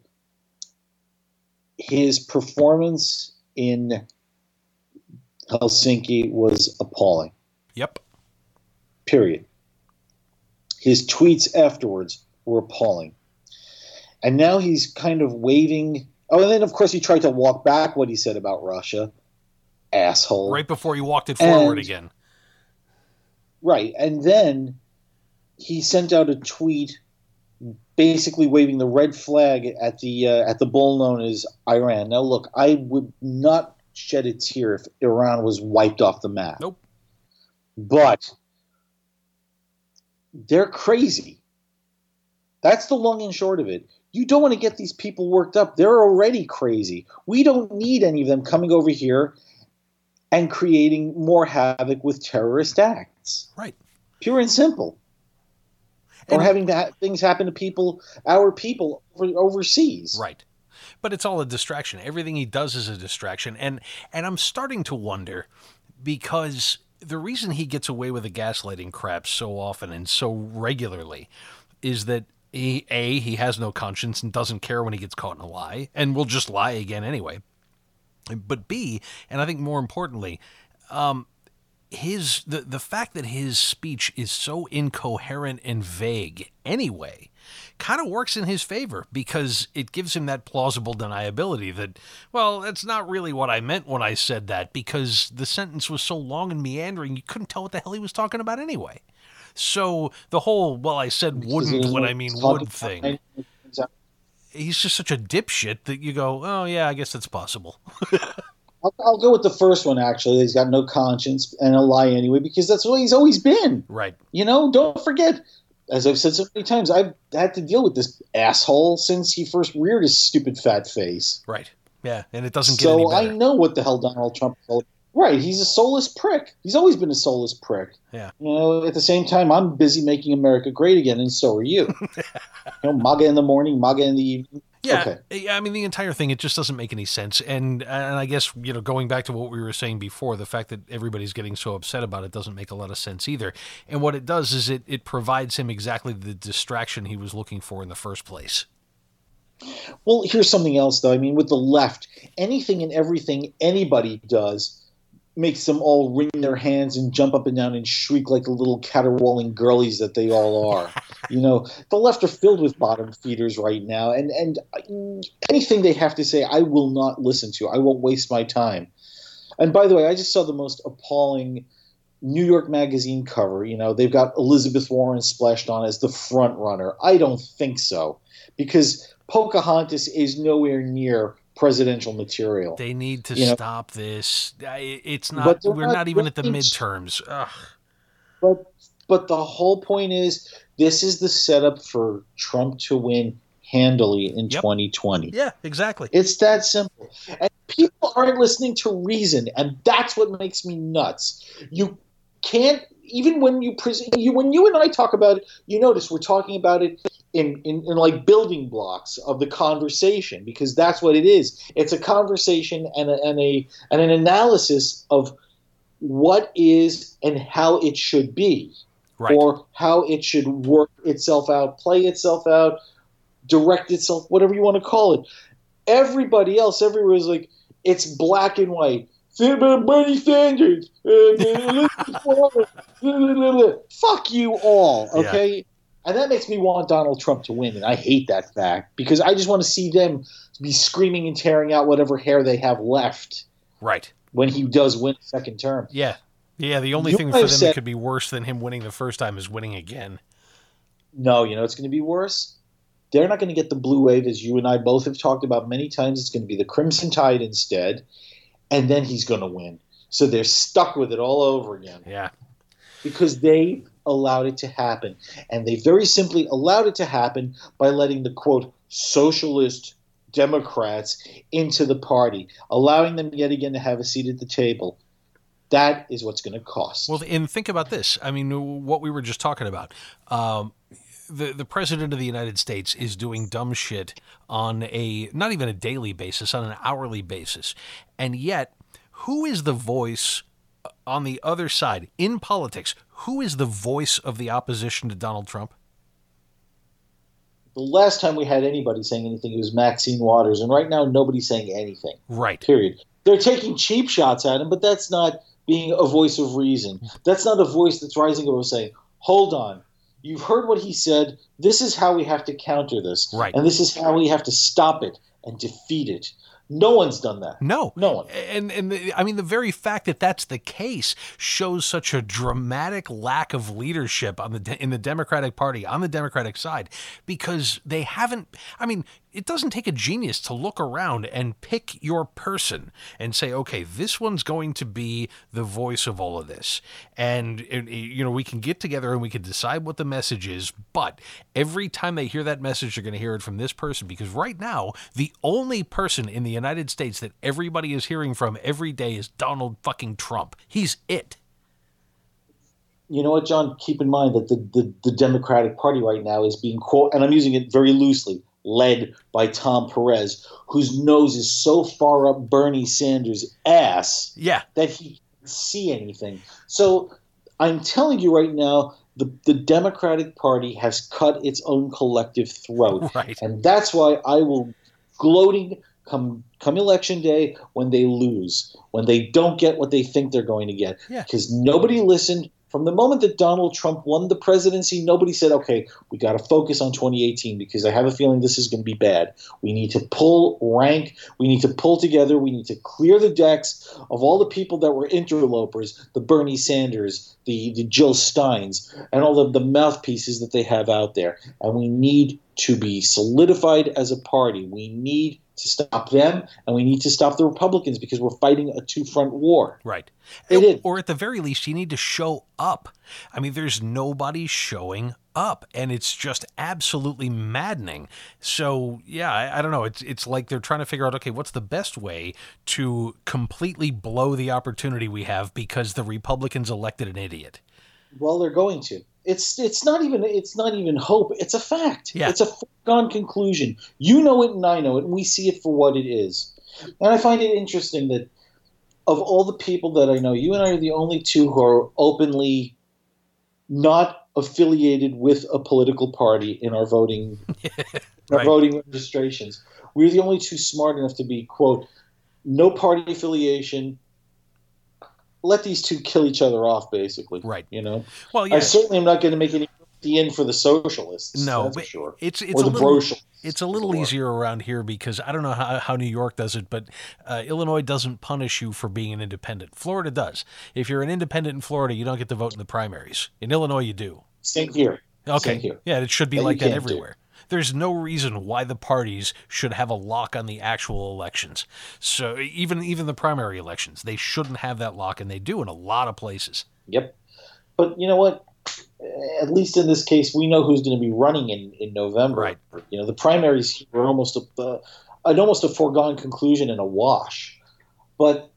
his performance in Helsinki was appalling. Yep. Period. His tweets afterwards were appalling. And now he's kind of waving. Oh, and then, of course, he tried to walk back what he said about Russia. Asshole. Right before he walked it forward and, again. Right. And then he sent out a tweet basically waving the red flag at the uh, at the bull known as Iran. Now, look, I would not shed a tear if Iran was wiped off the map. Nope. But they're crazy. That's the long and short of it. You don't want to get these people worked up. They're already crazy. We don't need any of them coming over here and creating more havoc with terrorist acts. Right. Pure and simple. Or And- having that things happen to people, our people over, overseas. Right. But it's all a distraction. Everything he does is a distraction. And and I'm starting to wonder, because the reason he gets away with the gaslighting crap so often and so regularly is that he, A, he has no conscience and doesn't care when he gets caught in a lie and will just lie again anyway. But B, and I think more importantly, um, his the, the fact that his speech is so incoherent and vague anyway kind of works in his favor, because it gives him that plausible deniability that, well, that's not really what I meant when I said that, because the sentence was so long and meandering you couldn't tell what the hell he was talking about anyway. So the whole, well, I said wouldn't when I mean would thing, he's just such a dipshit that you go, oh yeah, I guess that's possible. I'll, I'll go with the first one, actually. He's got no conscience and a lie anyway, because that's what he's always been. Right. You know, don't forget, as I've said so many times, I've had to deal with this asshole since he first reared his stupid fat face. Right. Yeah, and it doesn't get so any better. I know what the hell Donald Trump is. Right, he's a soulless prick. He's always been a soulless prick. Yeah. You know, at the same time, I'm busy making America great again, and so are you. You know, MAGA in the morning, MAGA in the evening. Yeah, okay. I mean, the entire thing, it just doesn't make any sense. And and I guess, you know, going back to what we were saying before, the fact that everybody's getting so upset about it doesn't make a lot of sense either. And what it does is it, it provides him exactly the distraction he was looking for in the first place. Well, here's something else, though. I mean, with the left, anything and everything anybody does makes them all wring their hands and jump up and down and shriek like the little caterwauling girlies that they all are. You know, the left are filled with bottom feeders right now, and and anything they have to say, I will not listen to. I won't waste my time. And by the way, I just saw the most appalling New York Magazine cover. You know, they've got Elizabeth Warren splashed on as the front runner. I don't think so, because Pocahontas is nowhere near presidential material. They need to you stop know? this. It's not. We're not, not even at the midterms. Ugh. But but the whole point is, this is the setup for Trump to win handily in yep. twenty twenty. Yeah, exactly. It's that simple. And people aren't listening to reason, and that's what makes me nuts. You can't, even when you present, you when you and I talk about it, you notice we're talking about it in, in, in like building blocks of the conversation, because that's what it is. It's a conversation and a, and a and an analysis of what is and how it should be, right. or how it should work itself out, play itself out, direct itself, whatever you want to call it. Everybody else everywhere is like, it's black and white. Bernie Sanders. Fuck you all, okay? Yeah. And that makes me want Donald Trump to win, and I hate that fact, because I just want to see them be screaming and tearing out whatever hair they have left. Right. When he does win a second term. Yeah. Yeah, the only you thing for them said, that could be worse than him winning the first time is winning again. No, you know it's going to be worse? They're not going to get the blue wave, as you and I both have talked about many times. It's going to be the Crimson Tide instead, and then he's going to win. So they're stuck with it all over again. Yeah. Because they allowed it to happen. And they very simply allowed it to happen by letting the, quote, socialist Democrats into the party, allowing them yet again to have a seat at the table. That is what's going to cost. Well, and think about this. I mean, what we were just talking about. Um, the the president of the United States is doing dumb shit on a, not even a daily basis, on an hourly basis. And yet, who is the voice on the other side in politics? Who is the voice of the opposition to Donald Trump? The last time we had anybody saying anything, it was Maxine Waters. And right now, nobody's saying anything. Right. Period. They're taking cheap shots at him, but that's not being a voice of reason. That's not a voice that's rising over saying, hold on, you've heard what he said. This is how we have to counter this. Right. And this is how we have to stop it and defeat it. No one's done that. No. No one. And, and the, I mean, the very fact that that's the case shows such a dramatic lack of leadership on the in the Democratic Party, on the Democratic side, because they haven't, I mean, it doesn't take a genius to look around and pick your person and say, okay, this one's going to be the voice of all of this. And, and, you know, we can get together and we can decide what the message is, but every time they hear that message, they're going to hear it from this person, because right now, the only person in the United States that everybody is hearing from every day is Donald fucking Trump. He's it. You know what, John? Keep in mind that the, the, the Democratic Party right now is being, quote, and I'm using it very loosely, led by Tom Perez, whose nose is so far up Bernie Sanders' ass yeah. that he can't see anything. So I'm telling you right now, the, the Democratic Party has cut its own collective throat. Right. And that's why I will gloating come come election day when they lose, when they don't get what they think they're going to get. Yeah. Because nobody listened. From the moment that Donald Trump won the presidency, nobody said, okay, we got to focus on twenty eighteen because I have a feeling this is going to be bad. We need to pull rank. We need to pull together. We need to clear the decks of all the people that were interlopers, the Bernie Sanders, the, the Jill Steins, and all of the mouthpieces that they have out there. And we need to be solidified as a party. We need to stop them, and we need to stop the Republicans because we're fighting a two-front war. Right. It is. Or at the very least, you need to show up. I mean, there's nobody showing up, and it's just absolutely maddening. So, yeah, I, I don't know. It's it's like they're trying to figure out, okay, what's the best way to completely blow the opportunity we have because the Republicans elected an idiot? Well, they're going to. It's it's not even it's not even hope. It's a fact. Yeah. It's a foregone conclusion. You know it and I know it, and we see it for what it is. And I find it interesting that of all the people that I know, you and I are the only two who are openly not affiliated with a political party in our voting Right. our voting registrations. We're the only two smart enough to be, quote, no party affiliation. Let these two kill each other off, basically. Right. You know. Well, yeah. I certainly am not going to make any the in for the socialists. No, that's but for sure. It's it's or a the little brocialists. it's a little easier around here because I don't know how, how New York does it, but uh, Illinois doesn't punish you for being an independent. Florida does. If you're an independent in Florida, you don't get to vote in the primaries. In Illinois, you do. Same here. Okay. Same here. Yeah, it should be That like you that can't do. everywhere. There's no reason why the parties should have a lock on the actual elections. So even even the primary elections, they shouldn't have that lock, and they do in a lot of places. Yep. But you know what? At least in this case, we know who's going to be running in, in November. Right. You know, the primaries are almost a, uh, an almost a foregone conclusion and a wash. But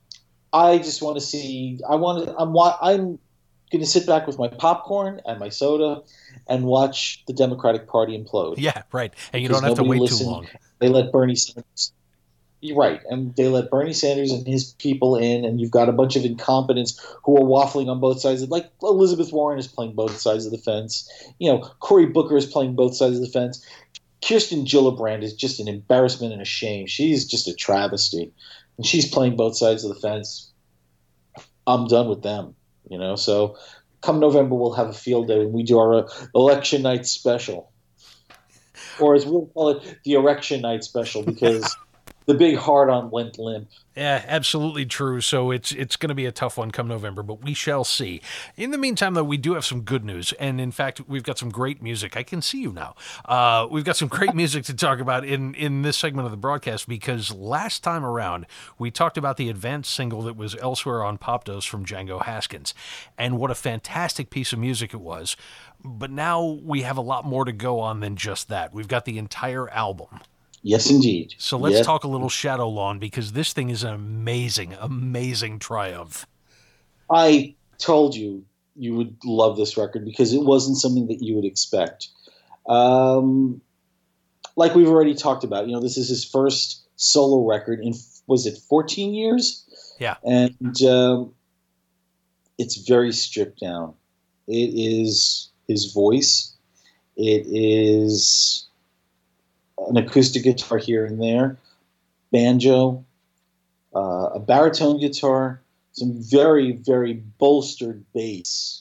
I just want to see. I want to. I'm. wa- I'm going to sit back with my popcorn and my soda and watch the Democratic Party implode. Yeah, right. And you Because don't have to nobody wait listened. too long. They let Bernie Sanders. You're right, and they let Bernie Sanders and his people in, and you've got a bunch of incompetents who are waffling on both sides. Like Elizabeth Warren is playing both sides of the fence. You know, Cory Booker is playing both sides of the fence. Kirsten Gillibrand is just an embarrassment and a shame. She's just a travesty, and she's playing both sides of the fence. I'm done with them. You know, so come November, we'll have a field day when we do our uh, election night special, or as we'll call it, the erection night special, because the big hard-on went limp. Yeah, absolutely true. So it's it's going to be a tough one come November, but we shall see. In the meantime, though, we do have some good news, and in fact, we've got some great music. I can see you now. Uh, we've got some great music to talk about in, in this segment of the broadcast, because last time around, we talked about the advanced single that was Elsewhere on Popdose from Django Haskins, and what a fantastic piece of music it was. But now we have a lot more to go on than just that. We've got the entire album. Yes, indeed. So let's yes. talk a little Shadow Lawn, because this thing is an amazing, amazing triumph. I told you you would love this record because it wasn't something that you would expect. Um, like we've already talked about, you know, this is his first solo record in, was it fourteen years? Yeah. And um, it's very stripped down. It is his voice. It is an acoustic guitar here and there, banjo, uh, a baritone guitar, some very, very bolstered bass.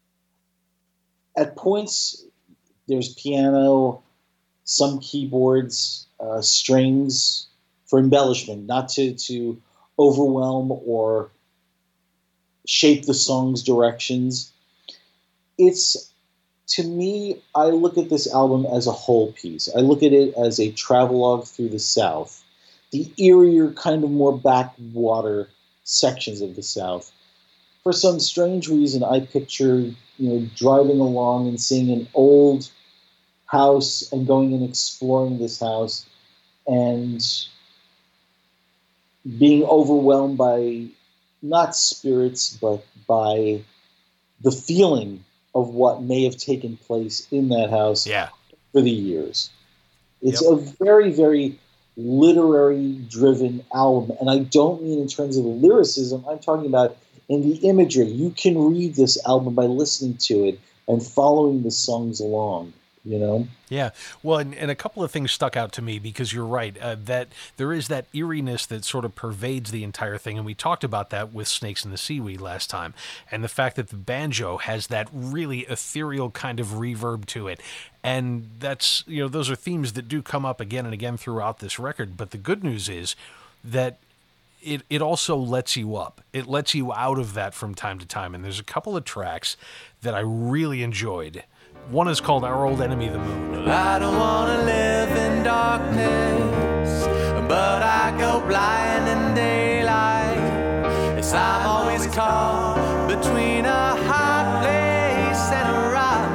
At points, there's piano, some keyboards, uh, strings for embellishment, not to, to overwhelm or shape the song's directions. It's to me, I look at this album as a whole piece. I look at it as a travelogue through the South, the eerier, kind of more backwater sections of the South. For some strange reason, I picture, you know, driving along and seeing an old house and going and exploring this house and being overwhelmed by not spirits, but by the feeling of what may have taken place in that house yeah. for the years. It's Yep. a very, very literary-driven album, and I don't mean in terms of the lyricism. I'm talking about in the imagery. You can read this album by listening to it and following the songs along, you know? Yeah. Well, and, and a couple of things stuck out to me because you're right, uh, that there is that eeriness that sort of pervades the entire thing. And we talked about that with Snakes in the Seaweed last time. And the fact that the banjo has that really ethereal kind of reverb to it. And that's, you know, those are themes that do come up again and again throughout this record. But the good news is that It, it also lets you up. It lets you out of that from time to time. And there's a couple of tracks that I really enjoyed. One is called Our Old Enemy, the Moon. I don't want to live in darkness, but I go blind in daylight. Yes, I'm always caught between a hot place and a rock.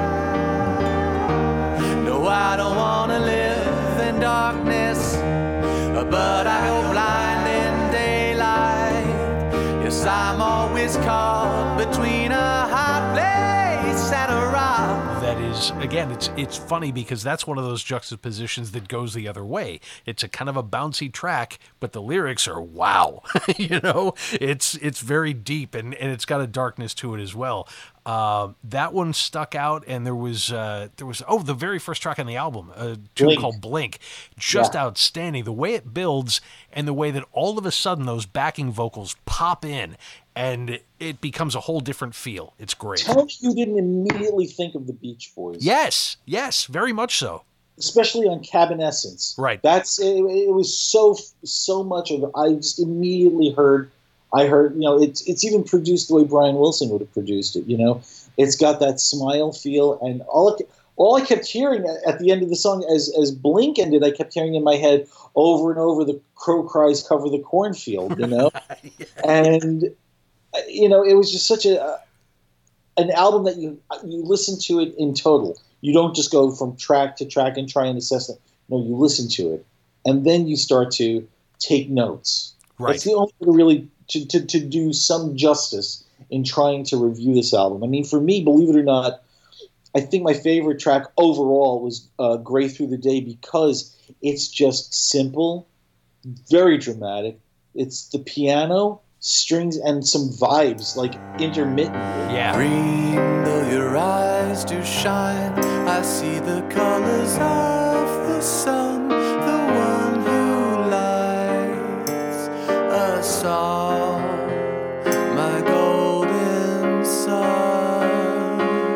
No, I don't want to live in darkness, but I go blind in daylight. Yes, I'm always caught between a hot place and a rock. That is, again, it's it's funny because that's one of those juxtapositions that goes the other way. It's a kind of a bouncy track, but the lyrics are wow. you know, it's it's very deep and, and it's got a darkness to it as well. Uh, that one stuck out, and there was uh, there was oh the very first track on the album, a tune Blink. called Blink, just Yeah. outstanding. The way it builds and the way that all of a sudden those backing vocals pop in, and it becomes a whole different feel. It's great. Tell me you didn't immediately think of the Beach Boys. Yes, yes, very much so. Especially on Cabanescence. Right. That's it, it was so so much of it. I just immediately heard I heard, you know, it's it's even produced the way Brian Wilson would have produced it, you know. It's got that smile feel, and all it, all I kept hearing at, at the end of the song as as Blink ended, I kept hearing in my head over and over, the crow cries cover the cornfield, you know. yeah. And you know, it was just such a an album that you you listen to it in total. You don't just go from track to track and try and assess it. No, you listen to it, and then you start to take notes. Right. That's the only way to really to, to, to do some justice in trying to review this album. I mean, for me, believe it or not, I think my favorite track overall was uh, Gray Through the Day because it's just simple, very dramatic. It's the piano, strings, and some vibes, like intermittently. Yeah. Green though your eyes do shine, I see the colors of the sun, the one who lights us all, my golden sun.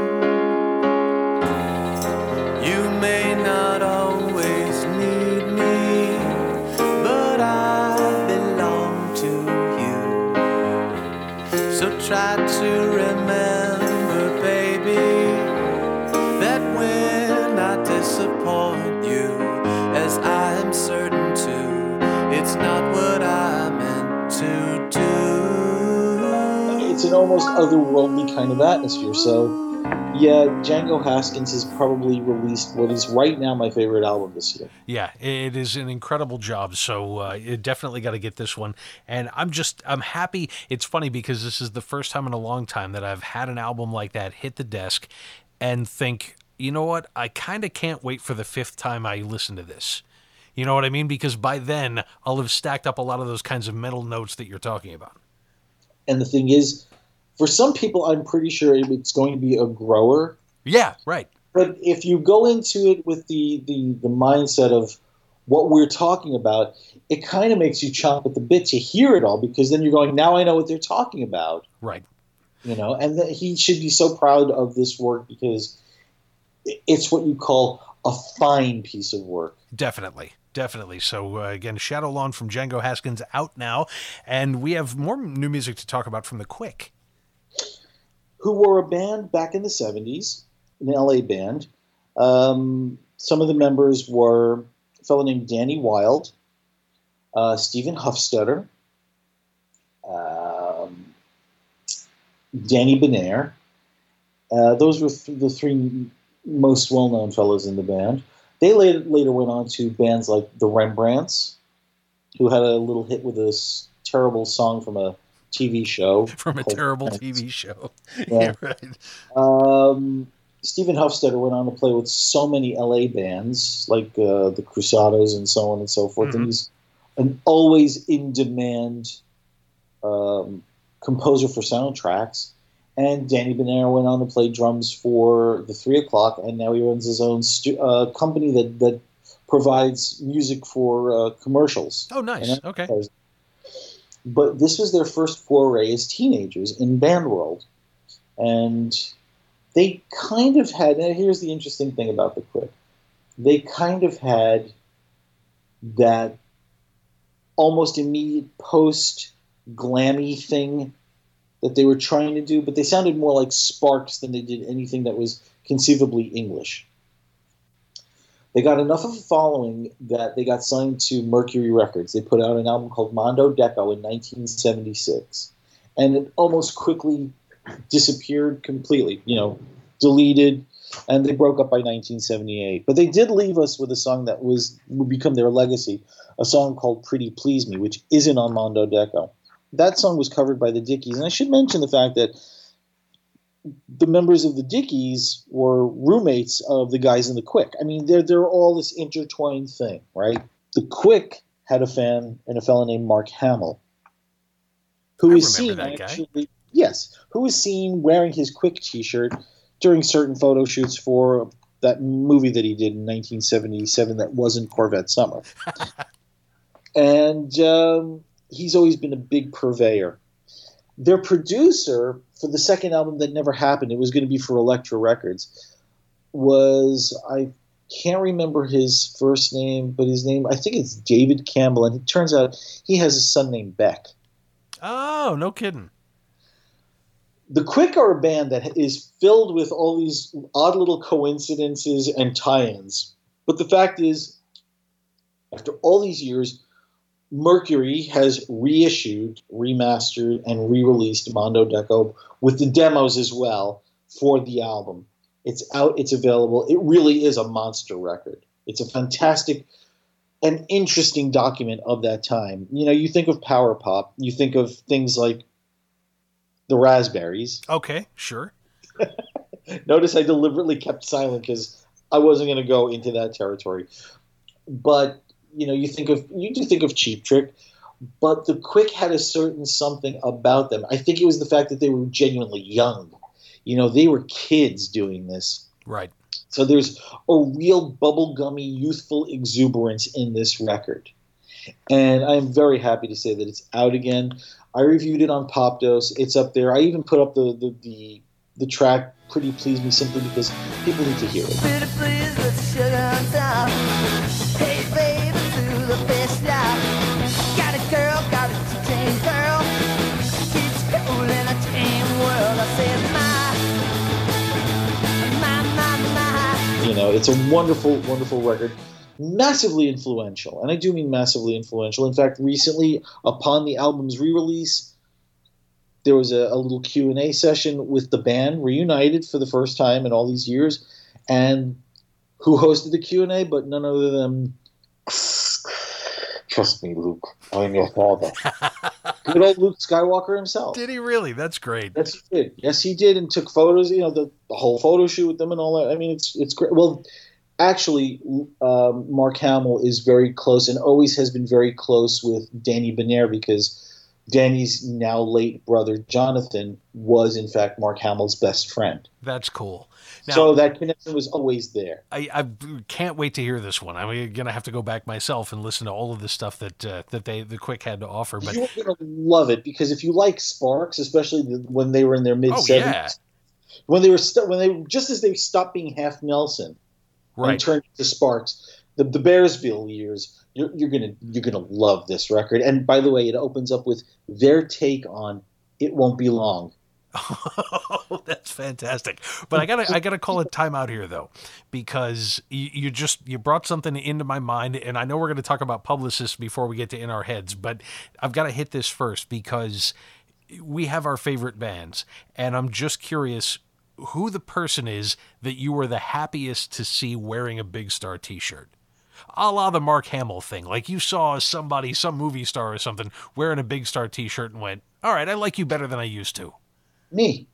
You may not always need me, but I belong to you. So try to remember, baby, that when I disappoint you, as I am certain to, it's not what I meant to do. It's an almost otherworldly kind of atmosphere. So, yeah, Django Haskins has probably released what is right now my favorite album this year. Yeah, it is an incredible job. So uh, you definitely got to get this one. And I'm just, I'm happy. It's funny because this is the first time in a long time that I've had an album like that hit the desk and think, you know what? I kind of can't wait for the fifth time I listen to this. You know what I mean? Because by then I'll have stacked up a lot of those kinds of mental notes that you're talking about. And the thing is, for some people, I'm pretty sure it's going to be a grower. Yeah, right. But if you go into it with the, the, the mindset of what we're talking about, it kind of makes you chomp at the bit to hear it all, because then you're going, now I know what they're talking about. Right. You know, and that he should be so proud of this work because it's what you call a fine piece of work. Definitely. Definitely. So, uh, again, Shadow Lawn from Django Haskins out now. And we have more new music to talk about from The Quick. Who were a band back in the seventies an L A band. Um, some of the members were a fellow named Danny Wilde, uh, Stephen Hofstetter, um, Danny Benair. Uh, those were th- the three most well-known fellows in the band. They later, later went on to bands like the Rembrandts, who had a little hit with this terrible song from a T V show. From a terrible T V show. Yeah, yeah right. Um, Stephen Hofstetter went on to play with so many L A bands, like uh, the Crusados and so on and so forth. Mm-hmm. And he's an always in-demand um, composer for soundtracks. And Danny Benair went on to play drums for the Three O'Clock, and now he runs his own stu- uh, company that, that provides music for uh, commercials. Oh, nice. Okay. But this was their first foray as teenagers in band world. And they kind of had, and here's the interesting thing about the Quick, they kind of had that almost immediate post-glammy thing that they were trying to do, but they sounded more like Sparks than they did anything that was conceivably English. They got enough of a following that they got signed to Mercury Records. They put out an album called Mondo Deco in nineteen seventy-six, and it almost quickly disappeared completely, you know, deleted, and they broke up by nineteen seventy-eight. But they did leave us with a song that was would become their legacy, a song called Pretty Please Me, which isn't on Mondo Deco. That song was covered by the Dickies, and I should mention the fact that the members of the Dickies were roommates of the guys in the Quick. I mean, they're they're all this intertwined thing, right? The Quick had a fan and a fellow named Mark Hamill, who I is seen that actually, guy. yes, who was seen wearing his Quick T-shirt during certain photo shoots for that movie that he did in nineteen seventy-seven that wasn't Corvette Summer, and um, he's always been a big purveyor. Their producer for the second album that never happened, it was going to be for Elektra Records, was, I can't remember his first name, but his name, I think it's David Campbell, and it turns out he has a son named Beck. Oh, no kidding. The Quick are a band that is filled with all these odd little coincidences and tie-ins. But the fact is, after all these years, Mercury has reissued, remastered, and re-released Mondo Deco with the demos as well for the album. It's out, it's available. It really is a monster record. It's a fantastic and interesting document of that time. You know, you think of power pop, you think of things like the Raspberries. Okay, sure. Notice I deliberately kept silent because I wasn't going to go into that territory. But you know, you think of you do think of Cheap Trick, but the Quick had a certain something about them. I think it was the fact that they were genuinely young. You know, they were kids doing this. Right. So there's a real bubblegummy, youthful exuberance in this record. And I'm very happy to say that it's out again. I reviewed it on Pop Dose. It's up there. I even put up the the, the, the track Pretty Please Me simply because people need to hear it. Pretty please with sugar on top. Hey baby, to the best life. Got a girl, got a tame girl. Keeps cool in a tame world. I said my, my, my, my. You know, it's a wonderful, wonderful record. Massively influential, and I do mean massively influential. In fact, recently, upon the album's re-release, there was a, a little Q and A session with the band, reunited for the first time in all these years, and who hosted the Q and A but none other than, trust me, Luke, I'm your father. Good old Luke Skywalker himself. Did he really? That's great. Yes, he did. Yes, he did, and took photos, you know, the, the whole photo shoot with them and all that. I mean, it's it's great. Well, actually, um, Mark Hamill is very close and always has been very close with Danny Benair because Danny's now late brother, Jonathan, was in fact Mark Hamill's best friend. That's cool. Now, so that connection was always there. I, I can't wait to hear this one. I'm going to have to go back myself and listen to all of the stuff that uh, that they the Quick had to offer. But you're going to love it because if you like Sparks, especially when they were in their mid seventies, oh, yeah. when they were st- when they just as they stopped being half Nelson, right, and turned to Sparks, the the Bearsville years. You're, you're gonna you're gonna love this record. And by the way, it opens up with their take on "It Won't Be Long." Oh, that's fantastic. But I gotta, I gotta call it time out here though, because you, you just, you brought something into my mind, and I know we're going to talk about publicists before we get to In Our Heads, but I've got to hit this first because we have our favorite bands, and I'm just curious who the person is that you were the happiest to see wearing a Big Star t-shirt. A la the Mark Hamill thing. Like you saw somebody, some movie star or something, wearing a Big Star t-shirt and went, all right, I like you better than I used to. Me.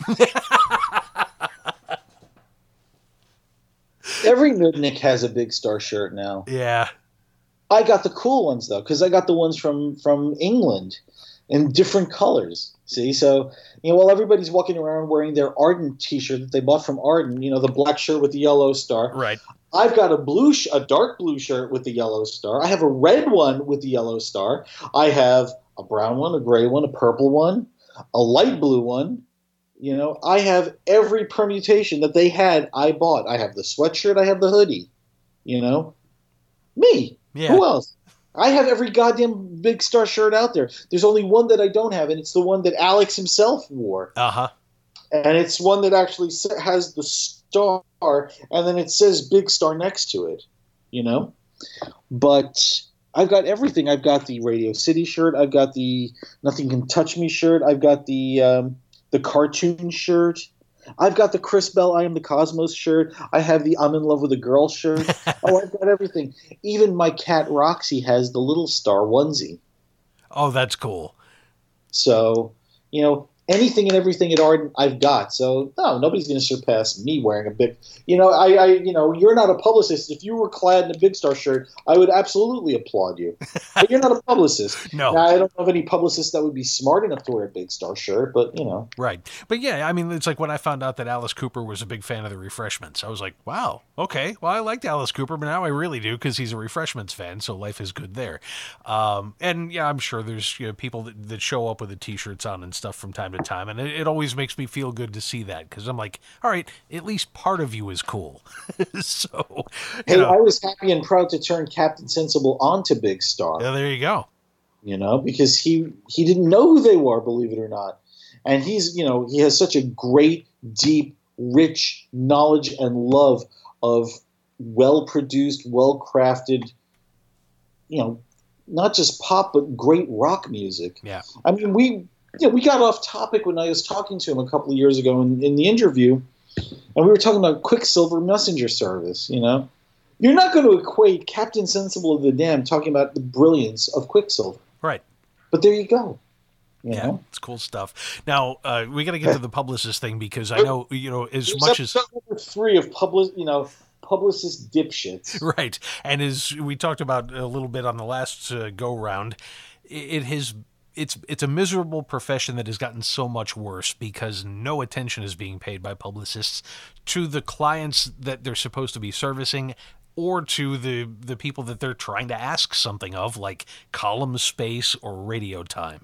Every Nudnik has a Big Star shirt now. Yeah. I got the cool ones, though, because I got the ones from, from England in different colors. See? So, you know, while everybody's walking around wearing their Arden t-shirt that they bought from Arden, you know, the black shirt with the yellow star. Right. I've got a blue, sh- a dark blue shirt with the yellow star. I have a red one with the yellow star. I have a brown one, a gray one, a purple one, a light blue one. You know, I have every permutation that they had, I bought. I have the sweatshirt. I have the hoodie. You know, me. Yeah. Who else? I have every goddamn Big Star shirt out there. There's only one that I don't have, and it's the one that Alex himself wore. Uh-huh. And it's one that actually has the star, and then it says Big Star next to it, you know? But I've got everything. I've got the Radio City shirt. I've got the Nothing Can Touch Me shirt. I've got the um, the cartoon shirt. I've got the Chris Bell I Am the Cosmos shirt. I have the I'm in Love with a Girl shirt. Oh, I've got everything. Even my cat Roxy has the Little Star onesie. Oh, that's cool. So, you know, anything and everything at Arden I've got. So, no, nobody's going to surpass me wearing a big, you know, I, I, you know, you're not a publicist. If you were clad in a Big Star shirt, I would absolutely applaud you. But you're not a publicist. No. Now, I don't know of any publicists that would be smart enough to wear a Big Star shirt, but, you know. Right. But yeah, I mean, it's like when I found out that Alice Cooper was a big fan of the Refreshments, I was like, wow, okay, well, I liked Alice Cooper, but now I really do because he's a Refreshments fan, so life is good there. Um, and yeah, I'm sure there's you know, people that, that show up with the t-shirts on and stuff from time to time, and it, it always makes me feel good to see that because I'm like, all right, at least part of you is cool. so, you Hey, know. I was happy and proud to turn Captain Sensible onto Big Star. Yeah, there you go. You know, because he he didn't know who they were, believe it or not. And he's, you know, he has such a great, deep, rich knowledge and love of well-produced, well-crafted, you know, not just pop, but great rock music. Yeah. I mean, we, you know, we got off topic when I was talking to him a couple of years ago in, in the interview, and we were talking about Quicksilver Messenger Service, you know. You're not going to equate Captain Sensible of the Damned talking about the brilliance of Quicksilver. Right. But there you go. You yeah, know? it's cool stuff. Now, uh, we got to get to the publicist thing because I know, you know, as much as... number three of public, you know, publicist dipshits. Right. And as we talked about a little bit on the last uh, go-round, it, it has... It's it's a miserable profession that has gotten so much worse because no attention is being paid by publicists to the clients that they're supposed to be servicing or to the, the people that they're trying to ask something of, like column space or radio time.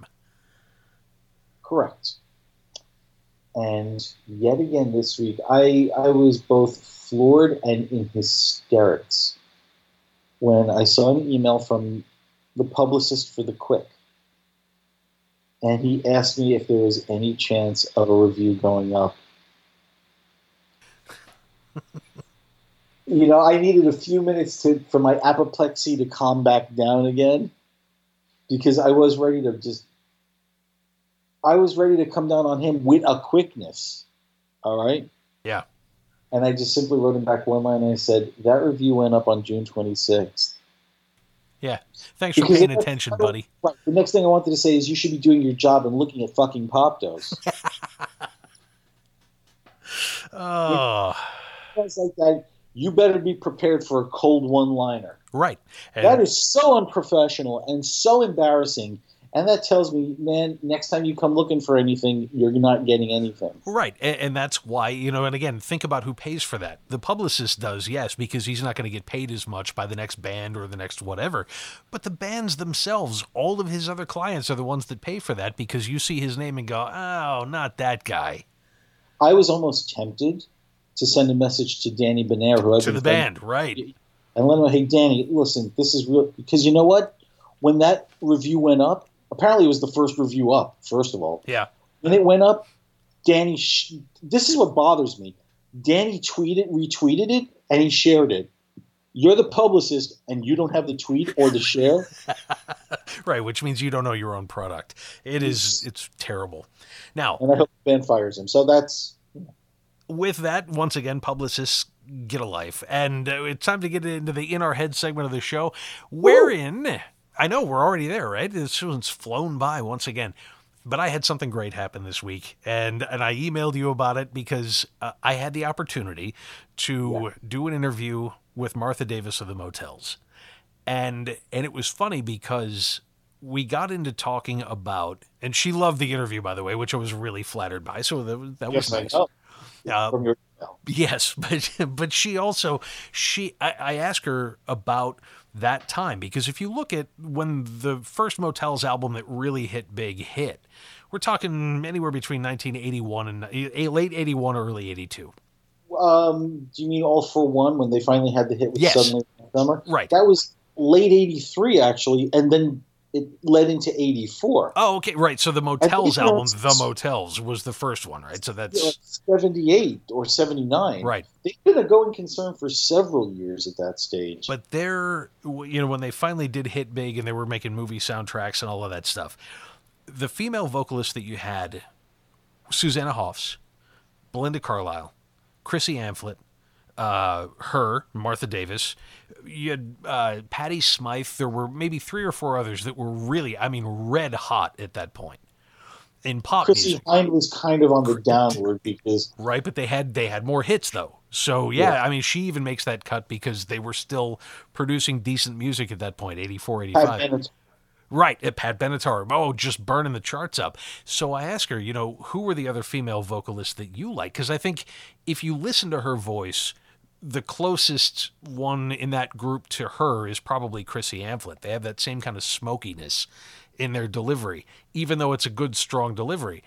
Correct. And yet again this week, I, I was both floored and in hysterics when I saw an email from the publicist for The Quick. And he asked me if there was any chance of a review going up. You know, I needed a few minutes to for my apoplexy to calm back down again because I was ready to just I was ready to come down on him with a quickness. All right? Yeah. And I just simply wrote him back one line and I said, that review went up on June twenty-sixth. Yeah. Thanks for Because paying the attention, next, buddy. Right, the next thing I wanted to say is you should be doing your job and looking at fucking pop dose. Oh. Guys like that, you better be prepared for a cold one-liner. Right. And that is so unprofessional and so embarrassing. And that tells me, man, next time you come looking for anything, you're not getting anything. Right. And, and that's why, you know, and again, think about who pays for that. The publicist does, yes, because he's not going to get paid as much by the next band or the next whatever. But the bands themselves, all of his other clients are the ones that pay for that because you see his name and go, oh, not that guy. I was almost tempted to send a message to Danny Benair, who I've to the band, right. And let him know, hey, Danny, listen, this is real. Because you know what? When that review went up, apparently it was the first review up, first of all. Yeah. When it went up, Danny, sh- this is what bothers me. Danny tweeted, retweeted it, and he shared it. You're the publicist, and you don't have the tweet or the share? Right, which means you don't know your own product. It is, it's terrible. Now, and I hope the band fires him. So that's... With that, once again, publicists get a life. And uh, it's time to get into the In Our Head segment of the show, wherein, Ooh. I know we're already there, right? This one's flown by once again. But I had something great happen this week, and, and I emailed you about it because uh, I had the opportunity to yeah. do an interview with Martha Davis of the Motels. And and it was funny because we got into talking about, and she loved the interview, by the way, which I was really flattered by, so that was, that yes, was nice. Uh, From your yes, but but she also, she I, I asked her about that time, because if you look at when the first Motels album that really hit big hit, we're talking anywhere between nineteen eighty-one and uh, late eighty-one or early eighty-two. Um, do you mean All for One, when they finally had the hit with yes. Suddenly Summer? Right. That was late eighty-three, actually, and then it led into eighty-four. Oh, okay, right. So the Motels album, The Motels, was the first one, right? So that's like seventy-eight or seventy-nine. Right. They've been a going concern for several years at that stage. But they're, you know, when they finally did hit big and they were making movie soundtracks and all of that stuff, the female vocalists that you had, Susanna Hoffs, Belinda Carlisle, Chrissy Amphlett, uh, her, Martha Davis, you had uh, Patti Smythe. There were maybe three or four others that were really, I mean, red hot at that point in pop Chrissy music. Hynde was kind of on the downward because right, but they had they had more hits though. So yeah, yeah. I mean, she even makes that cut because they were still producing decent music at that point, eighty-four, eighty-five. Right, at Pat Benatar. Oh, just burning the charts up. So I asked her, you know, who were the other female vocalists that you like? Because I think if you listen to her voice, the closest one in that group to her is probably Chrissy Amphlett. They have that same kind of smokiness in their delivery, even though it's a good, strong delivery.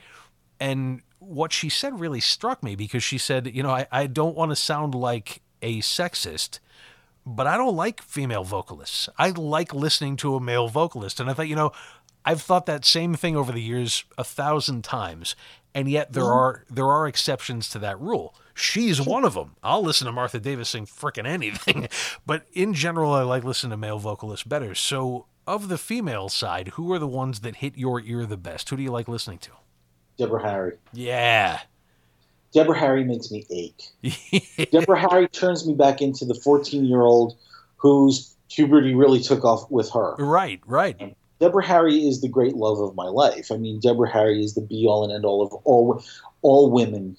And what she said really struck me, because she said, you know, I, I don't want to sound like a sexist, but I don't like female vocalists. I like listening to a male vocalist. And I thought, you know, I've thought that same thing over the years a thousand times. And yet there are there are exceptions to that rule. She's one of them. I'll listen to Martha Davis sing frickin' anything. But in general, I like listening to male vocalists better. So of the female side, who are the ones that hit your ear the best? Who do you like listening to? Deborah Harry. Yeah. Deborah Harry makes me ache. Deborah Harry turns me back into the fourteen-year-old whose puberty really took off with her. Right, right. Deborah Harry is the great love of my life. I mean, Deborah Harry is the be-all and end-all of all all women.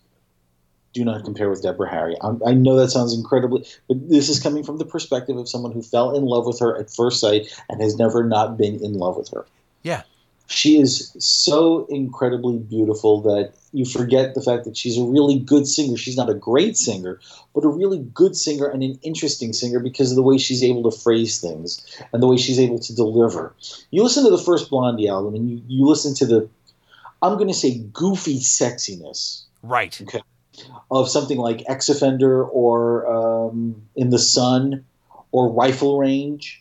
Do not compare with Deborah Harry. I'm, I know that sounds incredibly, but this is coming from the perspective of someone who fell in love with her at first sight and has never not been in love with her. Yeah. She is so incredibly beautiful that you forget the fact that she's a really good singer. She's not a great singer, but a really good singer and an interesting singer because of the way she's able to phrase things and the way she's able to deliver. You listen to the first Blondie album and you, you listen to the, I'm going to say goofy sexiness. Right. Okay. Of something like X Offender or um, In the Sun or Rifle Range.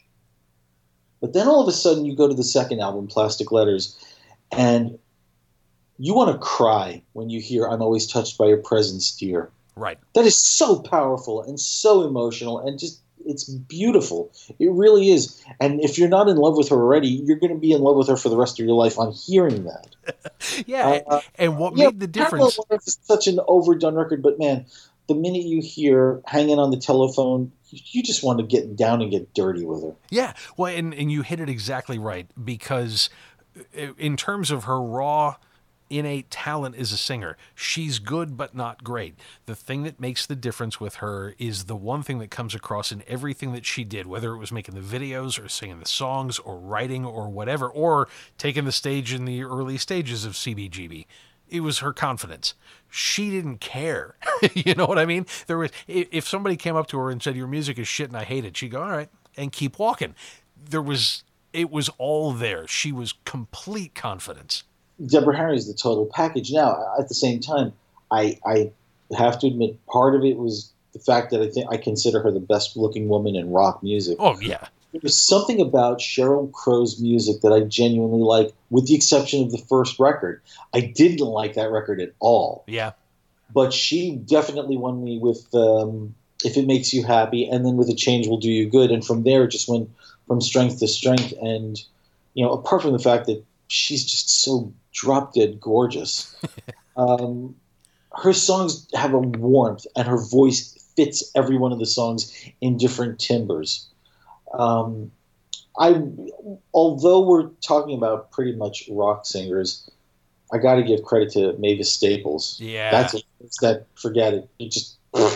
But then all of a sudden you go to the second album, Plastic Letters, and you want to cry when you hear I'm Always Touched by Your Presence, Dear. Right. That is so powerful and so emotional and just it's beautiful. It really is. And if you're not in love with her already, you're going to be in love with her for the rest of your life on hearing that. yeah. Uh, and what yeah, made the difference? It's such an overdone record, but man, the minute you hear Hanging on the Telephone, you just want to get down and get dirty with her. Yeah. Well, and, and you hit it exactly right, because in terms of her raw, innate talent as a singer, she's good but not great. The thing that makes the difference with her is the one thing that comes across in everything that she did, whether it was making the videos or singing the songs or writing or whatever, or taking the stage in the early stages of C B G B. It was her confidence. She didn't care. You know what I mean? There was, if somebody came up to her and said, your music is shit and I hate it, she'd go, all right, and keep walking. There was, it was all there. She was complete confidence. Deborah Harry is the total package. Now, at the same time, I, I have to admit, part of it was the fact that I think I consider her the best looking woman in rock music. Oh, yeah. There's something about Sheryl Crow's music that I genuinely like, with the exception of the first record. I didn't like that record at all. Yeah. But she definitely won me with um, If It Makes You Happy, and then with A Change Will Do You Good. And from there, it just went from strength to strength. And, you know, apart from the fact that she's just so drop-dead gorgeous, um, her songs have a warmth, and her voice fits every one of the songs in different timbres. Um, I, although we're talking about pretty much rock singers, I got to give credit to Mavis Staples. Yeah, that's it's that. Forget it. You just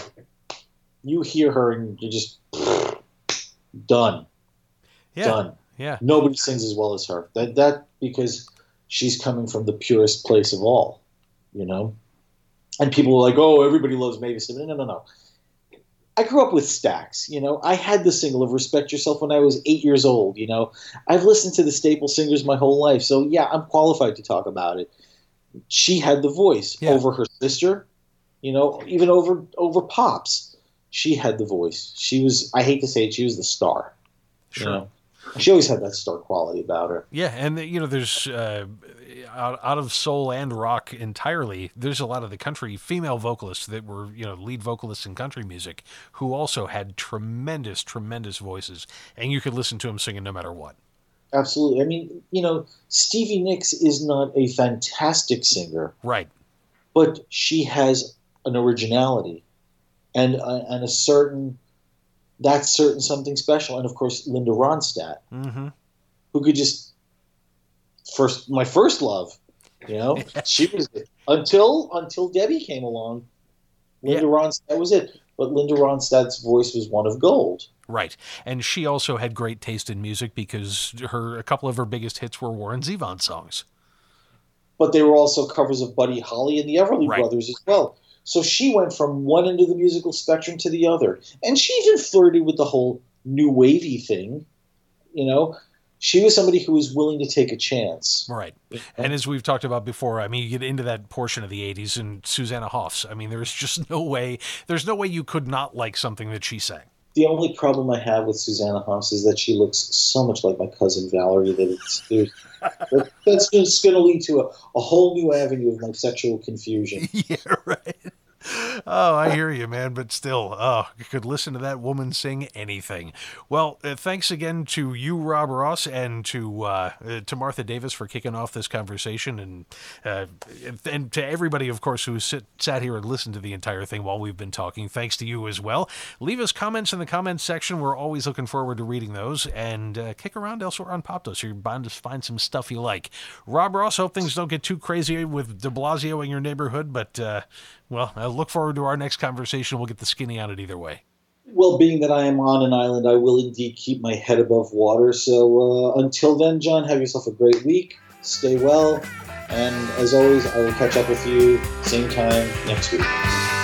you hear her and you just done. Yeah. Done. Yeah. Nobody sings as well as her. That that because she's coming from the purest place of all, you know. And people are like, "Oh, everybody loves Mavis." No, no, no, no. I grew up with Stax, you know. I had the single of Respect Yourself when I was eight years old, you know. I've listened to the staple singers my whole life, so yeah, I'm qualified to talk about it. She had the voice yeah. over her sister, you know, even over over Pops. She had the voice. She was, I hate to say it, she was the star. Sure. You know? She always had that star quality about her. Yeah, and you know, there's uh, out, out of soul and rock entirely. There's a lot of the country female vocalists that were, you know, lead vocalists in country music who also had tremendous, tremendous voices, and you could listen to them singing no matter what. Absolutely. I mean, you know, Stevie Nicks is not a fantastic singer, right? But she has an originality and a, and a certain. That's certain something special. And, of course, Linda Ronstadt, mm-hmm. who could just first my first love, you know. She was until until Debbie came along. Linda yeah. Ronstadt was it. But Linda Ronstadt's voice was one of gold. Right. And she also had great taste in music because her a couple of her biggest hits were Warren Zevon songs. But they were also covers of Buddy Holly and the Everly right. Brothers as well. So she went from one end of the musical spectrum to the other. And she even flirted with the whole new wavy thing. You know, she was somebody who was willing to take a chance. Right. And as we've talked about before, I mean, you get into that portion of the eighties and Susanna Hoffs. I mean, there's just no way, there's no way you could not like something that she sang. The only problem I have with Susanna Hoffs is that she looks so much like my cousin Valerie that it's, that, that's just going to lead to a, a whole new avenue of my sexual confusion. Yeah, right. Oh, I hear you, man. But still, oh, you could listen to that woman sing anything. Well, uh, thanks again to you, Rob Ross, and to uh, uh, to Martha Davis for kicking off this conversation, and uh, and to everybody, of course, who sit, sat here and listened to the entire thing while we've been talking. Thanks to you as well. Leave us comments in the comments section. We're always looking forward to reading those, and uh, kick around elsewhere on Popdose. You're bound to find some stuff you like. Rob Ross, hope things don't get too crazy with de Blasio in your neighborhood, but uh, well, I look forward to our next conversation. We'll get the skinny on it either way. Well, being that I am on an island, I will indeed keep my head above water. So uh, until then, John, have yourself a great week. Stay well. And as always, I will catch up with you same time next week.